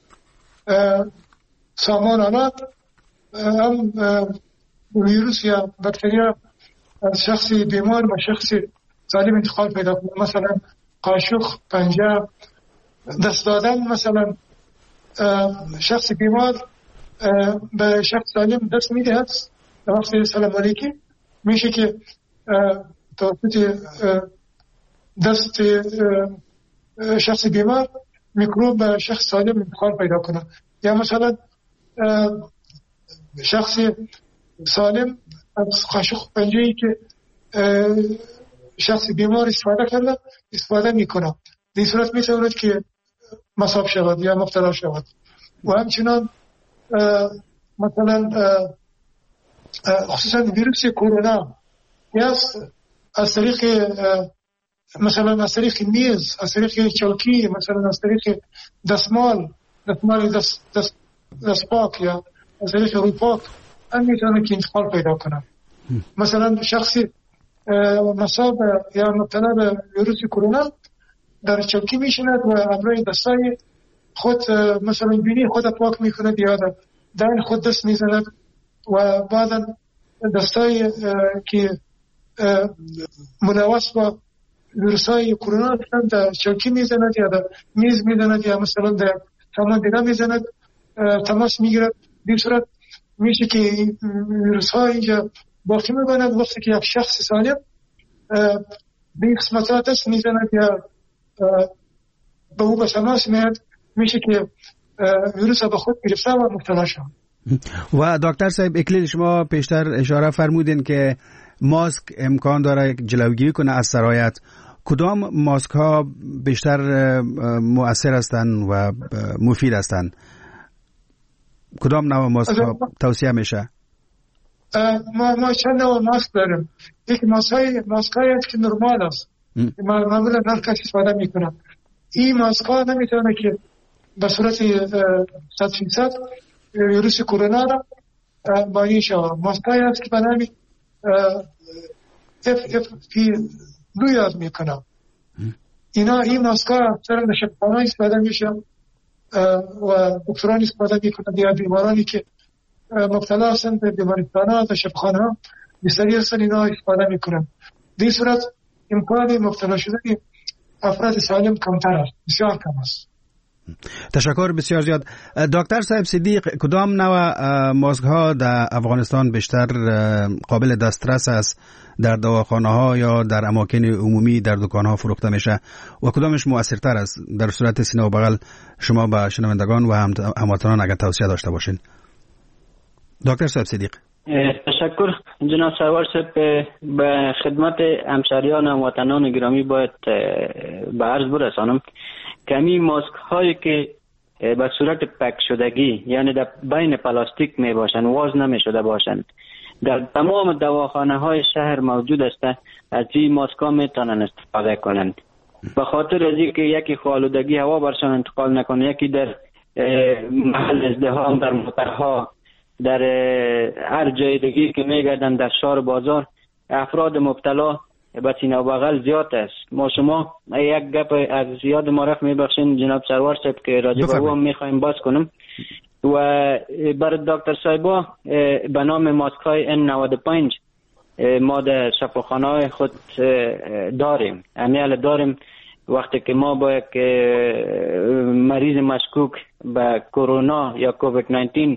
[SPEAKER 5] سامان آلات هم ویروس یا باکتریا از شخص بیمار به شخص سالم انتقال پیدا کنه. مثلا قاشق، پنجه، دست دادن، مثلا شخص بیمار به شخص سالم دست میدهد در وقت سلام علیکی، میشه که توسط دست شخص بیمار میکروب به شخص سالم انتقال پیدا کنه. یا مثلا شخص سالم از قاشق پنجه‌ای که شخص بیمار استفاده کرده استفاده میکنه، در صورت میتواند که مصاب شود یا مبتلا شود. و همچنان مثلا خصوصا ویروس کرونا یا از طریق مثلا از طریق میز، از طریق چوکی، مثلا از طریق دستمال دستمال دست دست دست پاک یا از طریق روی پاک هم میتونه که انتقال پیدا کنه. مثلا شخصی مصاب یا مبتلا به ویروس کرونا در چوکی میشند و ابروی دستای خود مثلا بینی خود پاک میکند یا در خود دست میزند و بعدا دستای که ملوث با ویروسای کرونا هستند در چوکی میزند یا در میز میزند یا مثلا در سامان دیگه میزند، تماس میگیرد. به صورت میشه که ویروس ها اینجا باقی میماند. وقتی که یک شخص سالم به این قسمت دست میزند یا به او به تماس میاد، میشه که ویروس به خود گرفته و مبتلا شد.
[SPEAKER 3] و دکتر صاحب اکلیل شما پیشتر اشاره فرمودین که ماسک امکان داره جلوگیری کنه از سرایت. کدام ماسک ها بیشتر مؤثر هستند و مفید هستند؟ کدام نوع ماسک ها توصیه میشه؟
[SPEAKER 5] ما ما چند نوع ماسک داریم. یک ماسک های ماسک های که نرمال است، معمولا هر کسی استفاده میکنه. این ماسک ها نمیتونه که به صورت صد فیصد ویروس کرونا را بانی شود. ماسک های هست که به نام اف اف پی دو یاد میکنه. اینا این ماسک ها اکثرا در شفاخانه استفاده میشه و دکتران استفاده میکنند یا بیمارانی که مبتلا هستند به بیمارستان‌ها و شفاخانه‌ها بسیاری هستند اینا استفاده میکنند. در این صورت امکان مبتلا شدن افراد سالم کمتر است، بسیار کم است.
[SPEAKER 3] تشکر بسیار زیاد. دکتر صاحب صدیق، کدام نوع ماسک ها در افغانستان بیشتر قابل دسترس است در دواخانه ها یا در اماکن عمومی در دکان ها فروخته میشه و کدامش مؤثرتر است؟ در صورت سینه و بغل شما به شنوندگان و هموطنان اگر توصیه داشته باشین. دکتر صاحب صدیق.
[SPEAKER 4] تشکر جناب سرور صاحب. به خدمت همشهریان و وطنان گرامی باید به عرض برسانم که این ماسک هایی که به صورت پک شدگی یعنی در بین پلاستیک می باشند، واز نمی شده باشند، در تمام دواخانه های شهر موجود است. از این ماسک ها می توانند استفاده کنند به خاطر از اینکه یکی آلودگی هوا برشان انتقال نکنه، یکی در محل ازدحام، در موترها، در هر جای دیگه که میگردن در شهر بازار افراد مبتلا به سینه و بغل زیاد است. ما شما یک گپ از زیاد ما رفت میبخشین جناب سرور صاحب که راجع به او میخوایم باز کنم و برای دکتر صاحبا به نام ماسک های ان نود و پنج ما در شفاخانه خود داریم. امیال داریم وقتی که ما با یک مریض مشکوک به کرونا یا کووید نوزده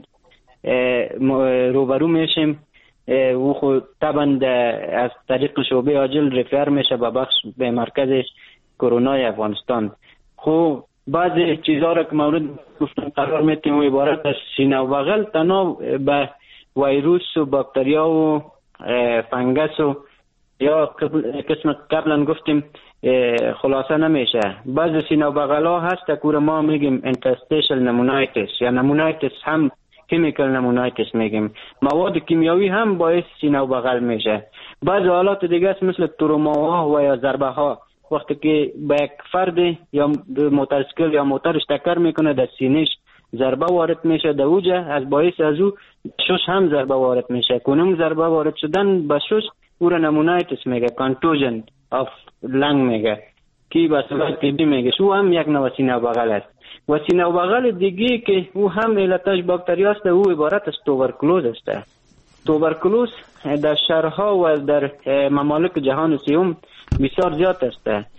[SPEAKER 4] روبرو میشیم، او خود طبعا از طریق شعبه عاجل رفر میشه به بخش به مرکز کرونا افغانستان. خب بعضی چیزها را که مورد گفتن قرار میتیم و عبارت از سینه و بغل تنها به ویروس و باکتریا و فنگس و یا قسم قبلا گفتیم خلاصه نمیشه. بعضی سینه و بغل ها هست که ما میگیم انترستیشل نمونایتس یا نمونایتس هم کیمیکل نمونایتس میگیم، مواد کیمیاوی هم باعث سینه و بغل میشه. بعض حالات دیگه است مثل تروماها و یا ضربه ها، وقتی که به یک فرد یا موتورسیکل یا موتورش ټکر میکنه در سینهش ضربه وارد میشه، در اوجه از باعث از او شش هم ضربه وارد میشه. کنم ضربه وارد شدن به شش او را نمونایتس میگه، کانتوژن آف لنگ میگه کی به صورت طبی میگه. شو هم یک نوع سینه و بغل است. و سینه و بغل دیگه که او هم علتش باکتری است، او عبارت از توبرکلوز است. توبرکلوز در شهرها و در ممالک جهان سیوم بسیار زیاد است.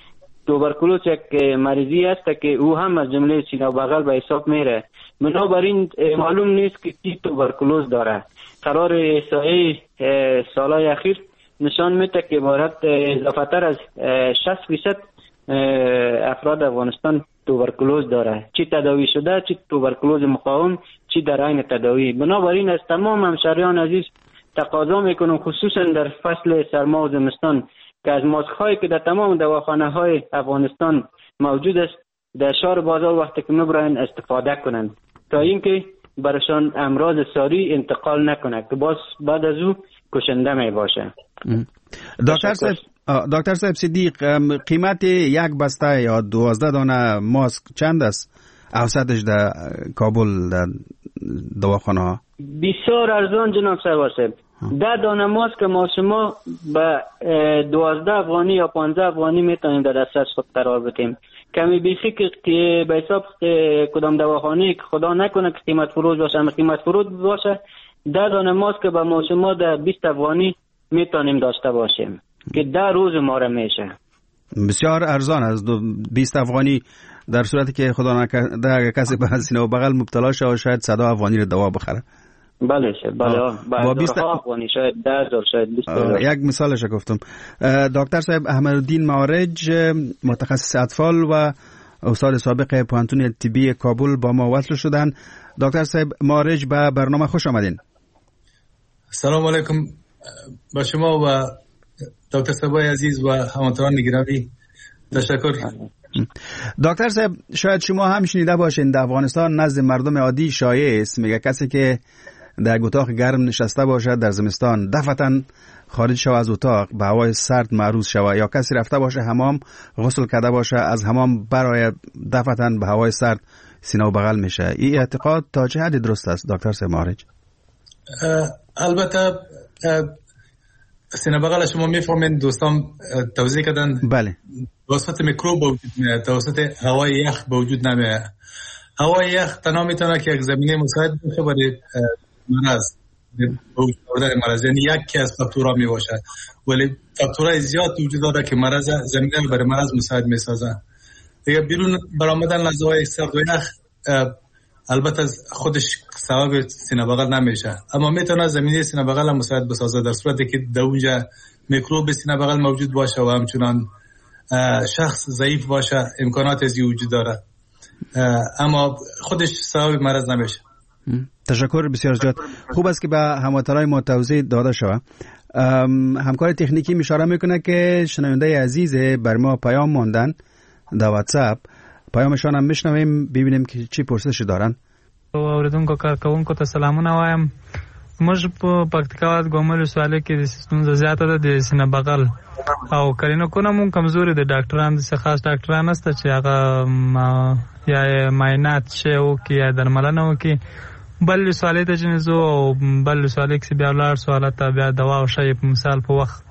[SPEAKER 4] توبرکلوز یک مریضی است که او هم از جمله سینه و بغل به حساب میره. بنابراین معلوم نیست که کی توبرکلوز داره. قرار احصایه سالهای اخیر نشان میده که عبارت اضافه تر از شصت درصد افراد افغانستان توبرکلوز داره، چی تداوی شده، چی توبرکلوز مقاوم، چی در عین تداوی. بنابراین از تمام همشهریان عزیز تقاضا میکنم، خصوصا در فصل سرما و زمستان، که از ماسک هایی که در تمام دواخانه های افغانستان موجود است در شهر بازار وقتی که میبرن استفاده کنند تا اینکه برشان امراض ساری انتقال نکنه که باز بعد از او کشنده می باشه.
[SPEAKER 3] دکتر صاحب دکتر صاحب صدیق، قیمت یک بسته یا دوازده دانه ماسک چند است اوسطش در کابل در دواخانه ها؟
[SPEAKER 4] بسیار ارزان جناب سروار صاحب. ده دانه ماسک ما شما به دوازده افغانی یا پانزده افغانی میتونیم در دسترس خود قرار بدیم. کمی بیخی که به حساب کدام دواخانه که خدا نکنه که قیمت فروش باشه، اما قیمت فروش باشه، ده دانه ماسک به ما شما در بیست افغانی میتونیم داشته باشیم که ده روز ما را میشه.
[SPEAKER 3] بسیار ارزان است بیست افغانی، در صورتی که خدا نکرده اگر کسی به سینه و بغل مبتلا شه شاید صد افغانی رو دوا بخره.
[SPEAKER 4] بله شد بله با بیست افغانی شاید ده هزار شاید بیست هزار.
[SPEAKER 3] یک مثالش گفتم. دکتر صاحب احمدالدین معارج، متخصص اطفال و استاد سابق پوهنتون طبی کابل با ما وصل شدن. دکتر صاحب معارج به برنامه خوش آمدین.
[SPEAKER 9] سلام علیکم با شما و دکتر صاحبای عزیز و هموطنان گرامی. تشکر.
[SPEAKER 3] دکتر صاحب شاید شما هم شنیده باشین در افغانستان نزد مردم عادی شایع است، میگه کسی که در اتاق گرم نشسته باشد در زمستان دفعتاً خارج شود از اتاق به هوای سرد معرض شود، یا کسی رفته باشه حمام غسل کرده باشه از حمام برای دفعتاً به هوای سرد سینه و بغل میشه. این اعتقاد تا چه حدی درست است دکتر صاحب معارج؟
[SPEAKER 9] البته سینه بغل شما میفهمین دوستان توضیح کردن.
[SPEAKER 3] بله.
[SPEAKER 9] توسط میکروب وجود میاد، توسط هوای یخ به وجود نمیاد. هوای یخ تنها میتونه که یک زمینه مساعد باشه برای مرض، وجود آوردن مرض، یعنی یکی از فاکتورها می باشه، ولی فاکتورهای زیاد وجود داره که مرض زمینه برای مرض مساعد میسازه. دیگه بیرون برآمدن از هوای سرد و یخ البته خودش سبب سینه بغل نمیشه، اما میتونه زمینه سینه بغل هم مساعد بسازه در صورتی که در اونجا میکروب سینه بغل موجود باشه و همچنان شخص ضعیف باشه، امکانات از وجود داره، اما خودش سبب مرض نمیشه.
[SPEAKER 3] تشکر بسیار زیاد. خوب است که به هموطنان ما توضیح داده شود. همکار تکنیکی اشاره میکنه که شنونده عزیز بر ما پیام ماندن در واتساپ، پیامشان هم میشنویم ببینیم که چی پرسشی دارن.
[SPEAKER 10] اوریدونکو کارکونکو ته سلامونه وایم. موږ په پکتیکا ګومل سواله کې د ستونزه زیاته ده د سینه بغل او کلینو کو نمون کمزوري د ډاکټرانو څخه خاص ډاکټران است چې هغه یا معاینات شي او کې یا درملنه وکي. بل سواله ته جنزو او بل سواله کې بیا ولر سواله ته بیا دوا او شی په مثال په وخت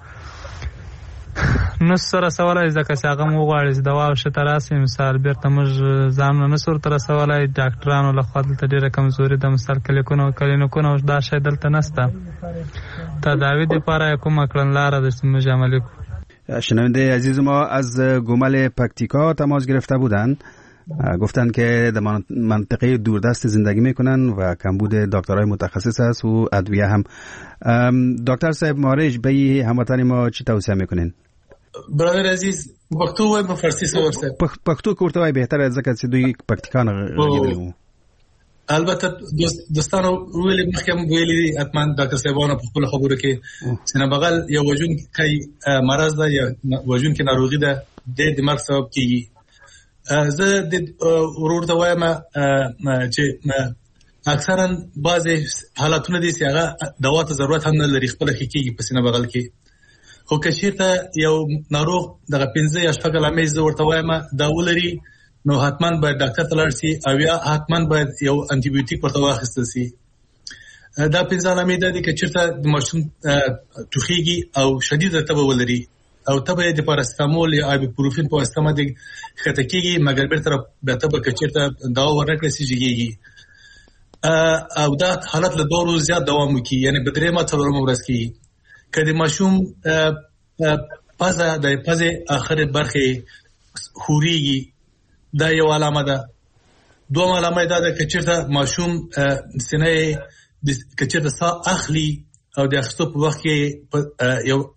[SPEAKER 10] نو سره سواله ځکه چې هغه مو غواړي دوا او شی تراسي مثال بیرته موږ ځان نه سر تر سواله ډاکټرانو له خوا دلته ډیره کمزوري د مثال کلیکونو کلینو کو نو دا شی دلته نسته. تداوی لپاره کومه کړنلاره د سیمه عملی کو.
[SPEAKER 3] شنونده عزیز ما از گومل پکتیکا تماس گرفته بودند، گفتند که در منطقه دوردست زندگی میکنن و کمبود دکترای متخصص است و ادویه هم. دکتر صاحب معارج به هموطن ما چی توصیه میکنین؟
[SPEAKER 9] برادر عزیز پښتو وای په فارسی سره ورسره
[SPEAKER 3] پښتو کوته وای بهتره ځکه چې دوی پکتیکان غږیدل.
[SPEAKER 9] البته دوستانو ویلي مخکې ویلي اتمن ډاکټر صاحبانو په خپل خبرو کې سینه بغل یو وجون کې مرض ده یا وجون کې ناروغي ده د دماغ سبب کیږي. زه د ورور ته وایم چې اکثرا بعضی حالاتونه دي چې هغه دوا ته ضرورت هم نه لري خپل کې کیږي په سینه بغل کې. خو که چېرته یو ناروغ دغه پنځه یا شپږ لامې زه ورته وایم دا ولري نو حتما باید ډاکټر ته لاړ شي او یا حتما باید یو انټي بیوټیک ورته واخیستل شي. دا پنځه لامې دا دي که چېرته د ماشوم ټوخیږي او شدیده تبه ولري او تبه د پاراستامول یا ایبوپروفین په واسطه باندې ښکته کېږي مګر بیرته بیا تبه که چېرته دوا ورنکړل شي جګېږي او دا حالت له دوه ورځو زیات دوام وکړي، یعنې په درېیمه څلورمه ورځ کېږي. که د ماشوم پزه د پزې اخرې برخې هوريږي دا یو علامه ده. دوم علامه دا ده چې چیرته ماشوم سینې چې چیرته سا اخلي او د اخستو په وخت کې یو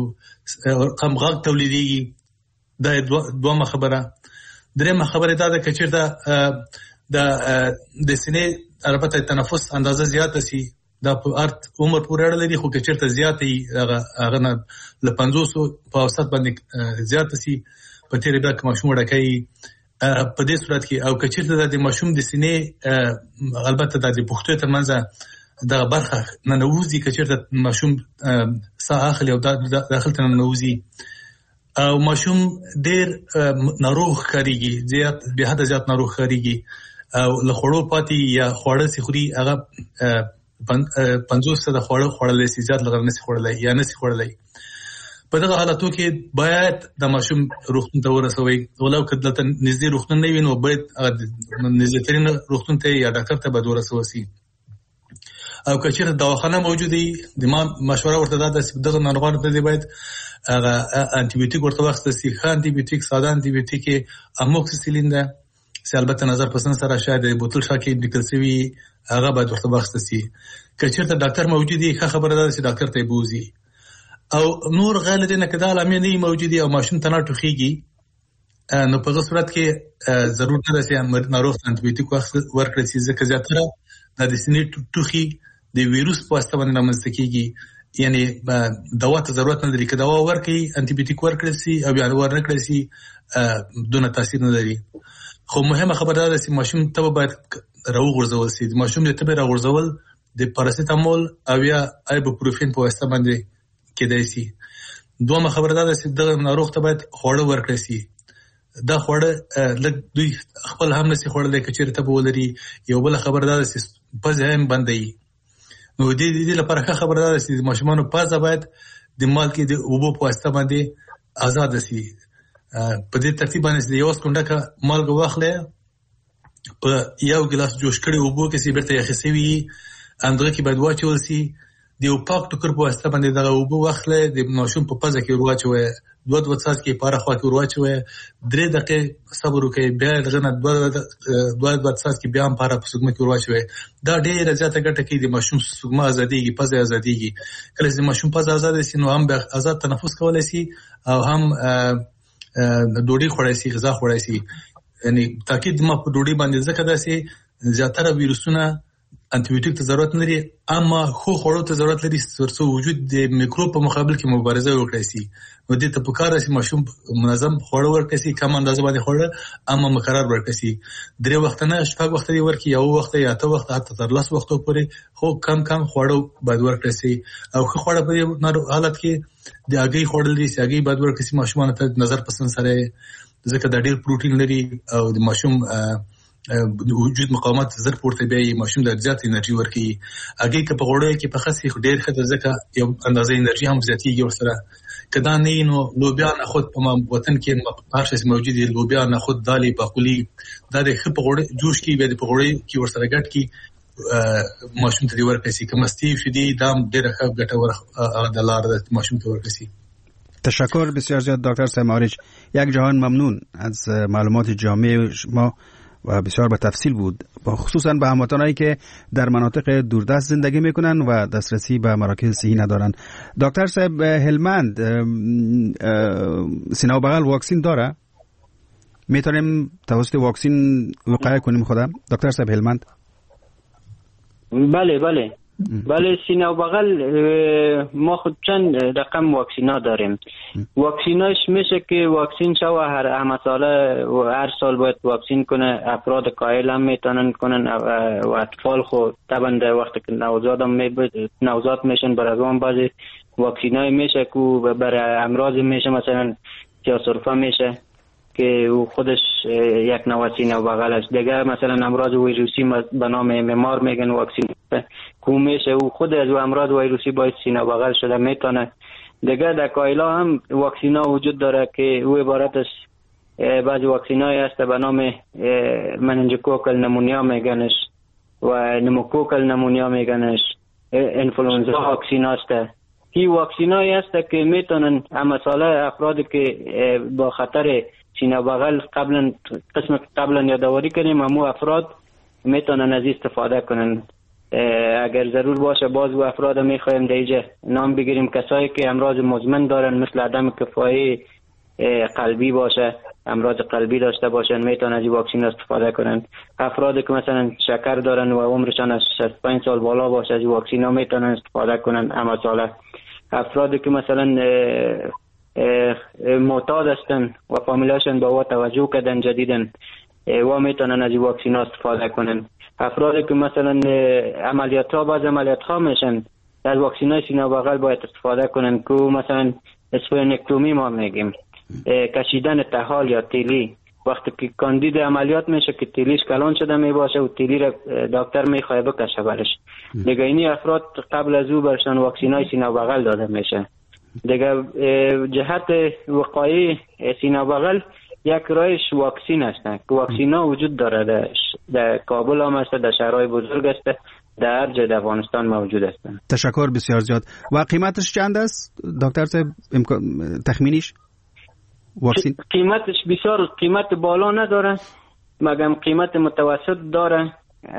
[SPEAKER 9] کم غږ تولیدېږي، دا دومره خبره. درېمه خبره دا ده چې چیرته د د سینې البته تنفس اندازه زیاته سي، دا په هر عمر پورې اړه لري، خو که چیرته زیاته وي هغه هغه نه له پنځوس په اوسط باندې زیاته سي په تیرې بیا که ماشوم وړکی په دې صورت کې، او که چیرته د ماشوم د سینې البته د پښتو ترمنځ دغه برخه ننوځي، که چیرته ماشوم ساه اخلي او داخل ته ننوځي او ماشوم ډېر ناروغ ښکارېږي، زیات بې حده زیات ناروغ ښکارېږي او له خوړو پاتې یا خواړه چې خوري هغه پنځوس سده خواړه خوړلی سي، زیات لږ نسي خوړلی یا نسي خوړلی. په دغه حالاتو کې باید د ماشوم روغتون ته ورسوئ، ولو که دلته نږدې روغتون نه وي نو باید نږدې ترین روغتون ته یا ډاکټر ته باید ورسول سي. او که چېرته دواخانه موجوده وي د ما مشوره ورته دا ده چې دغه ناروغانو ته باید هغه انټي بیوټیک ورته واخیستل سي. ښه انټي بیوټیک ساده انټي بیوټیک یې اموکسیسیلین ده چې البته نظر پسند سره شاید د بوتل شا کې لیکل سوي، هغه باید ورته واخیستل سي. که چېرته ډاکټر موجود وي ښه خبره ده چې ډاکټر ته یې بوځي. او نور غیر له دې نه که دا علامې نه وي موجودې او ماشوم ته نه ټوخېږي نو په هغه صورت کې ضرور نه ده چې ناروغ ته انټي بیوټیک ورکړل سي، ځکه زیاتره دا د سینې ټوخي د ویروس په واسطه باندې رامنځته کېږي. یعنې دوا ته ضرورت نه لري، که دوا ورکړي انټي بیوټیک ورکړل سي او بیا ور نه کړل سي دونه تاثیر نه لري. خو مهمه خبره دا ده چې ماشوم ته باید راوغورځول سي. د ماشوم د تبې راغورځول د پاراسیتامول او یا ایبوپروفین په واسطه باندې کېدای سي. دومره خبره دا ده چې دغه ناروغ ته باید خواړه ورکړل سي. دا خواړه لږ دوی خپل هم نسي خوړلی که چېرې تبه ولري. یو بله خبره دا ده چې پزه هم بندوي. نو د دې لپاره ښه خبره دا ده چې د ماشومانو پزه باید د مالګې د اوبو په واسطه باندې ازاده سي. په دې ترتیب باندې د یو سکونډکه مالګه واخلئ، په یو ګیلاس جوش کړي اوبو کې چې بیرته یخې سوي وي اندغه کې باید واچول سي. د یو پاک ټوکر په واسطه باندې دغه اوبه واخلئ، د ماشوم په پزه کې ور واچوئ، دوه دوه څاڅکي په هره خوا کې ور واچوئ، درې دقیقې صبر وکړئ، بیا یې دغه نه دوه دوه څاڅکي بیا هم په هره سږمه کې ور واچوئ. دا ډېره زیاته ګټه کوي، د ماشوم سږمه ازادېږي، پزه یې ازادېږي. کله چې د ماشوم پزه ازاده سي نو هم ازاد تنفس کولی سي او هم ډوډۍ خوړی سي، غذا خوړی سي. یعنې تاکید ما په ډوډۍ باندې ځکه داسې زیاتره ویروسونه انټي بیوټیک ته ضرورت نه لري، اما خو خوړو ته ضرورت لري ترڅو وجود د میکروب په مقابل کې مبارزه وکړي سي. نو دې ته پکار دی چې ماشوم منظم خواړه ورکړي سي، کم اندازه باندې خواړه اما مقرر ورکړي سي. درې وخت نه شپږ وخت دی ورکړي، یو وخت یا اته وخت حتی تر لس وختو پورې، خو کم کم خواړه باید ورکړي سي. او خو خواړه په دې حالت کې د هګۍ خوړل دي، چې هګۍ باید ورکړي سي ماشومانو ته نظر پسند سره، ځکه دا ډېر پروټین لري او د ماشوم وجود مقاومت زر پورته بیایي، ماشوم د زیات انرژي ورکوي. هګۍ که په غوړیو کې پخه سي خو ډېر ښه ده، ځکه یو اندازه انرژي هم زیاتېږي ورسره. که دا نه وي نو لوبیا، نخود په وطن کې هر شی موجود دي، لوبیا، نخود، دالې، باقلي، دا د ښه په غوړي جوش کې بیا د په غوړیو کې ورسره ګډ کړي ماشوم ته دې ورکړی سي. که مستې شیدې دا هم ډېره ښه ګټوره د لاره ده ماشوم ته ورکړی سي.
[SPEAKER 3] تشکر بسیار زیاد دکتر سماریچ. یک جهان ممنون از معلومات جامع شما و بسیار به تفصیل بود، خصوصا به هموطنانی که در مناطق دوردست زندگی میکنن و دسترسی به مراکز صحی ندارن. دکتر صاحب، هلمند سینه و بغل واکسین داره؟ میتونیم توسط واکسین وقایه کنیم خودم؟ دکتر صاحب هلمند؟
[SPEAKER 4] بله بله بله سینه و بغل ما خود چند رقم واکسینا داریم. واکسیناش میشه که واکسین شو هر همه ساله و هر سال باید واکسین کنه. افراد کایل هم میتونن کنن و اطفال خود طبعا وقتی که نوزاد هم می نوزاد میشن برای اون بعضی واکسینای میشه که برای امراض میشه، مثلا سیاسرفه میشه که خودش یک نوع سینه و بغل است. دیگه مثلا امراض ویروسی به نام امار میگن واکسین کو میشه و خود از امراض ویروسی باید سینه و بغل شده میتونه. دیگه در کایلا هم واکسینا وجود داره که او عبارت از بعضی واکسینای هست به نام مننجوکوکل نمونیا میگنش و نموکوکل نمونیا میگنش، انفلوئنزا واکسین است. کی واکسینای هست که میتونن همساله افرادی که با خطر سینه بغل قبلا قسم قبلا یادآوری کردیم، همو افراد میتونن از استفاده کنن. اگر ضرور باشه باز و افراد میخوایم در اینجا نام بگیریم. کسایی که امراض مزمن دارن مثل عدم کفایی قلبی باشه، امراض قلبی داشته باشن، میتونن از این واکسین استفاده کنن. افرادی که مثلا شکر دارن و عمرشان از شصت و پنج سال بالا باشه از این واکسین ها میتونن استفاده کنن. اما ساله افرادی که مثلا معتاد هستن و فامیلاشون با او توجه کردن جدیدن و میتونن از این واکسین ها استفاده کنن. افرادی که مثلا عملیات ها باز عملیات ها میشن از واکسین های سینه بغل باید استفاده کنن که مثلا اسپلنکتومی ما میگیم، کشیدن طحال یا تیلی. وقتی که کاندید عملیات میشه که تیلیش کلان شده میباشه و تیلی را دکتر میخواه بکشه برش دیگه. اینی افراد قبل از او برشان واکسین های سینه بغل داده میشه دیگه. جهت وقایع سینه بغل یک رایش واکسین هستن که واکسین ها وجود داره در, در کابل هم هست، در شهرهای بزرگ هست، در هر جای در افغانستان موجود هستن.
[SPEAKER 3] تشکر بسیار زیاد. و قیمتش چند است دکتر صاحب تخمینیش؟ واکسین
[SPEAKER 4] قیمتش بسیار قیمت بالا نداره، مگم قیمت متوسط داره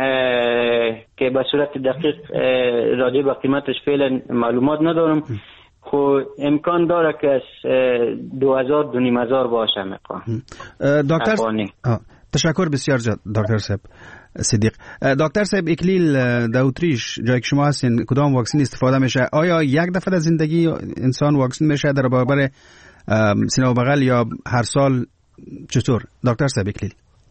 [SPEAKER 4] که به صورت دقیق راجع به قیمتش فعلا معلومات ندارم. خو امکان داره که از دو هزار دو نیم هزار باشه مقام.
[SPEAKER 3] دکتر تشکر بسیار زیاد دکتر صاحب صدیق. دکتر صاحب اکلیل در اتریش جایی که شما هستین کدام واکسن استفاده میشه؟ آیا یک دفعه در زندگی انسان واکسن میشه در برابر سینه و بغل یا هر سال چطور دکتر صاحب اکلیل؟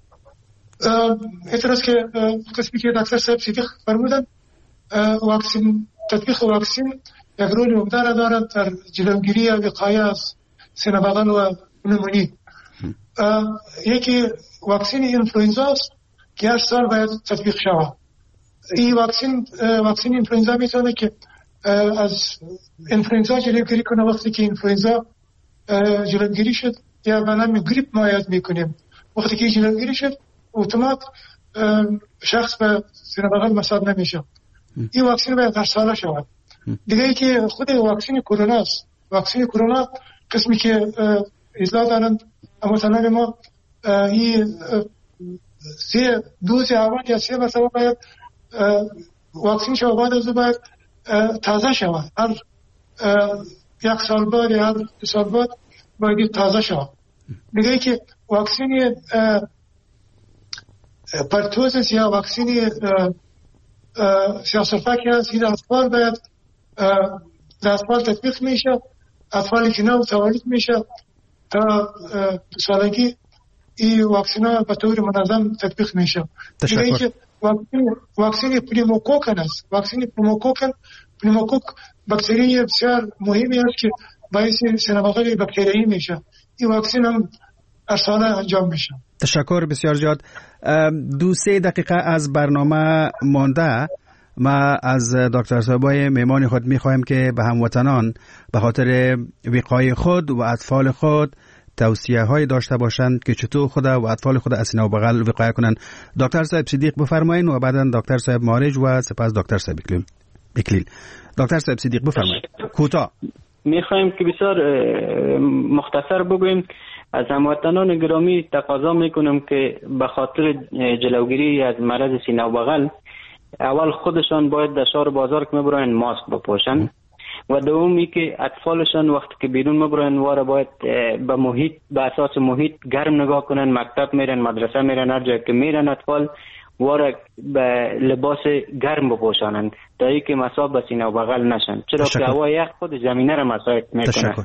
[SPEAKER 5] اعتراض که قسمی که دکتر صاحب صدیق فرمودن، واکسن تطبیق واکسن یک رول عمده دارد در جلوگیری و وقایه از سینه بغل و نمونی. یکی واکسن اینفلوئنزا است که هر سال باید تطبیق شود. این واکسن واکسن اینفلوئنزا میتونه که از اینفلوئنزا جلوگیری کنه. وقتی که اینفلوئنزا جلوگیری شد یا به نام گریپ ما یاد میکنیم، وقتی که جلوگیری شد اتومات شخص به سینه بغل مصاب نمیشه. این واکسن باید هر ساله شود. دیگه ای که خود واکسن کرونا است. واکسن کرونا قسمی که اطلاع دارند مطالعه ما این سه دوز اول یا سه مرتبه باید واکسن شود، بعد از باید تازه شود. هر یک سال بعد یا هر دو سال بعد باید تازه شود. دیگه ای که واکسن پرتوزس یا واکسن سیاسفک هست، این اطفال باید در اطفال تطبیق میشه. اطفالی که نو تولید میشه تا دو سالگی این واکسن ها به طور منظم تطبیق میشه. دیگه که واکسن پنیموکوکن است. واکسن پنیموکوکن پنیموکوک باکتری بسیار مهمی است که باعث سینه بغل باکتریایی میشه. این واکسن هم هر ساله انجام میشه.
[SPEAKER 3] تشکر بسیار زیاد. دو سه دقیقه از برنامه مانده. ما از دکتر صاحبای مهمان خود میخوایم که به هموطنان به خاطر وقایع خود و اطفال خود توصیه های داشته باشند که چطور خود و اطفال خود از سینه و بغل وقایع کنند. دکتر صاحب صدیق بفرمایید و بعداً دکتر صاحب مارج و سپس دکتر صاحب اکلیل. دکتر صاحب صدیق بفرمایید. کوتاه
[SPEAKER 4] میخوایم که بسیار مختصر بگویم. از هموطنان گرامی تقاضا میکنم که به خاطر جلوگیری از مرض سینه و بغل اول خودشان باید در شهر بازار که میبرن ماسک بپوشن و دومی که اطفالشان وقتی که بیرون میبرن واره باید به محیط به اساس محیط گرم نگاه کنن. مکتب میرن، مدرسه میرن، هر جایی که میرن اطفال واره به لباس گرم بپوشانن تا ای که مصاب به سینه و بغل نشن، چرا که هوا یخ خود زمینه را مساعد میکنه.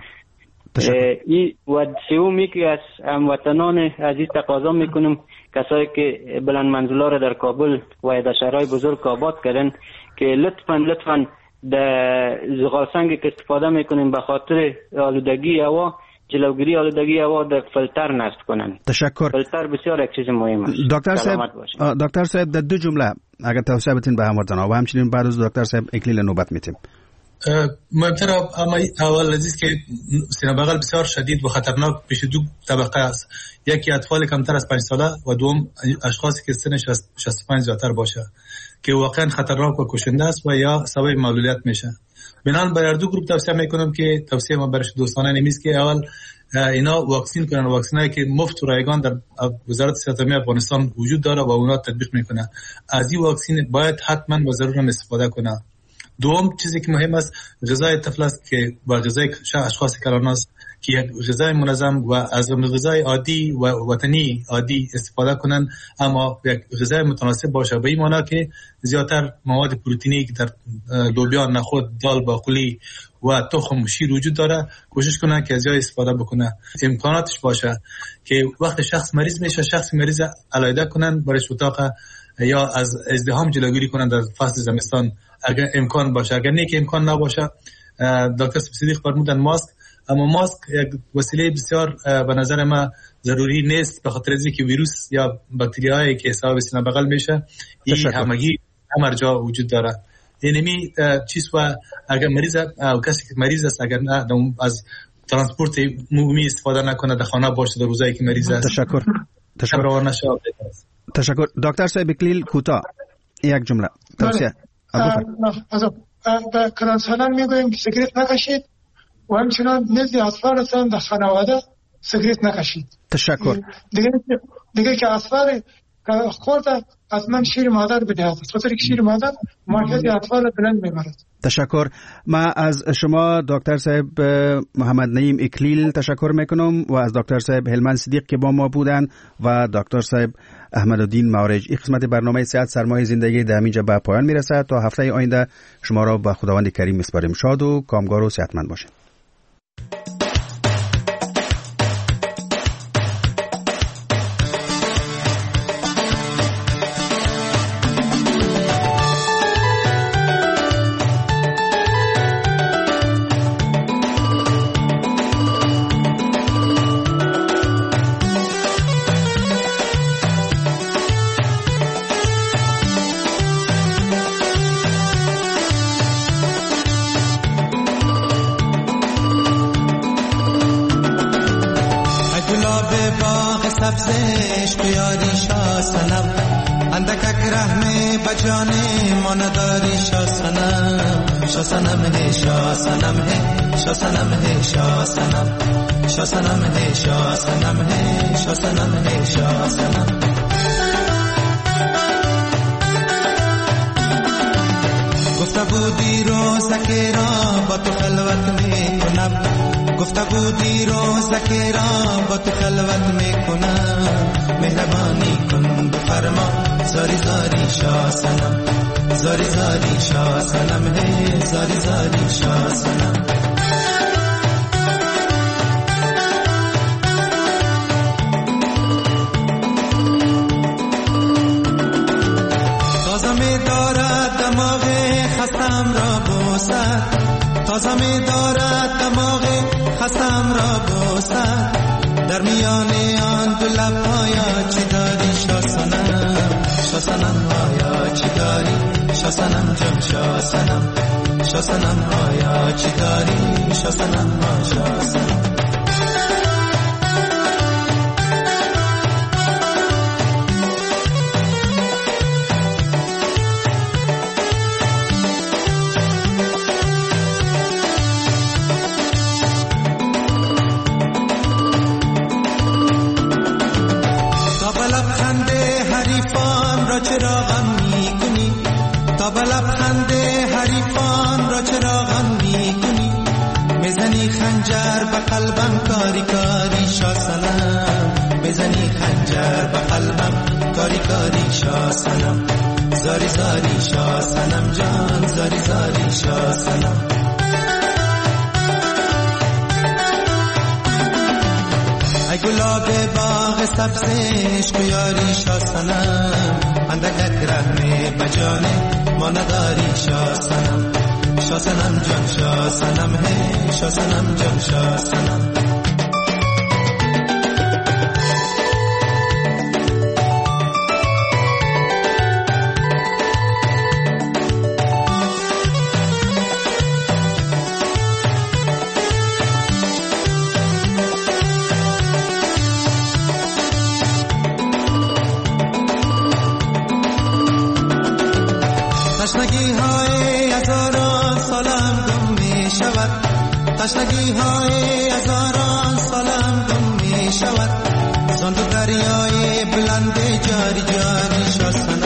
[SPEAKER 4] ای و سومی که از هموطنان عزیز تقاضا میکنم کسایی که بلند منزلا را در کابل و در شهرهای بزرگ آباد کردن که لطفاً لطفاً در زغال سنگ که استفاده میکنیم به خاطر آلودگی هوا، جلوگیری آلودگی هوا، در فیلتر نصب کنن.
[SPEAKER 3] تشکر.
[SPEAKER 4] فیلتر بسیار یک چیز مهم است.
[SPEAKER 3] دکتر صاحب دکتر صاحب در دو جمله اگر توصیه بتین به هموطنان و همچنین بعد از دکتر صاحب اکلیل نوبت میتیم.
[SPEAKER 9] مهمتر اما اول عزیز که سینه بغل بسیار شدید و خطرناک پیش دو طبقه است. یکی اطفال کمتر از پنج ساله و دوم اشخاصی که سن شصت و پنج زیادتر باشه که واقعا خطرناک و کشنده است و یا سبب معلولیت میشه. بنابراین به هر دو گروه توصیه میکنم که توصیه ما برای دوستانه نمیست که اول اینا واکسین کنن، واکسینایی که مفت و رایگان در وزارت صحت عامه افغانستان وجود داره و اونا تطبیق میکنه. از این واکسین باید حتما و ضرورا استفاده کنه. دوم چیزی که مهم است غذای طفل است که با غذای اشخاص کلاناست که یک غذای منظم و از غذای عادی و وطنی عادی استفاده کنن، اما یک غذای متناسب باشه. به این معنی که زیادتر مواد پروتئینی که در لوبیا، نخود، دال، باقلی و تخم، شیر وجود داره کوشش کنن که از جای استفاده بکنه. امکاناتش باشه که وقت شخص مریض میشه، شخص مریض علیحده کنن برایش اتاق یا از ازدحام جلوگیری کنن در فصل زمستان اگر امکان باشه. اگر نه که امکان نباشه، دکتر صدیق فرمودن ماسک، اما ماسک یک وسیله بسیار به نظر ما ضروری نیست، به خاطر اینکه ویروس یا باکتریایی که حساب سینه بغل میشه این همگی همه جا وجود داره. اینمی چیز و اگر مریض او کسی که مریض است اگر از ترانسپورت عمومی استفاده نکنه، در خانه باشه در روزایی که مریض است.
[SPEAKER 3] تشکر. تشکر. تشکر. دکتر صاحب اکلیل کوتاه یک جمله توصیه.
[SPEAKER 5] به کلانسالان میگویم که سیگریت نکشید و همچنان نزد اطفال هستند در خانواده سیگریت نکشید.
[SPEAKER 3] تشکر.
[SPEAKER 5] دیگه دیگه که اطفال خورده از من شیر مادر بدهد، خاطر که شیر مادر مرکز اطفال بلند میبرد.
[SPEAKER 3] تشکر. ما از شما دکتر صاحب محمد نعیم اکلیل تشکر میکنم و از دکتر صاحب هلمند صدیق که با ما بودن و دکتر صاحب احمدالدین مورج. این قسمت برنامه صحت سرمایه زندگی در همینجا به پایان میرسد. تا هفته آینده شما را به خداوند کریم میسپاریم. شاد و کامگار و صحتمند باشید.
[SPEAKER 11] سبزش بیاری شاه سنم اندکک رحمه بجانه ما نداری شاه سنم شاه سنم ہے شاه سنم ہے شاه سنم ہے شاه سنم شاه سنم ہے شاه سنم ہے شاه سنم ہے شاه سنم گفته بودی روزکی را با تو خلوت میکنم گفته بودی روزکی را با تو خلوت میکنم مهربانی کن بفرما زاری زاری شاه سنم زاری زاری شاه سنم ہے زاری زاری شاه سنم تازه می دارد دماغ خستم را بوسد تازه می دارد دماغ خستم را بوسد در میان آن دو لب‌هایا چی داری شاه سنم شاه سنم آیا چی داری شاه سنم جان شاه سنم شاه سنم آیا چی داری شاه سنم شاه سنم چرا غم میکنی تا به لبخند حریفان را چرا غم میکنی میزنی خنجر به قلبم کاری کاری شاه سنم میزنی خنجر به قلبم کاری کاری شاه سنم زاری زاری شاه سنم جان زاری زاری شاه سنم ای گلاب باغ سبزش بیاری شاه سنم اندکک رحمه بجانه ما نداری شاه سنم شاه سنم جان شاه سنم ہے شاه سنم جان شاه سنم تشنگی های هزاران سالم گم می شود تشنگی های هزاران سالم بلند جاری جاری شستن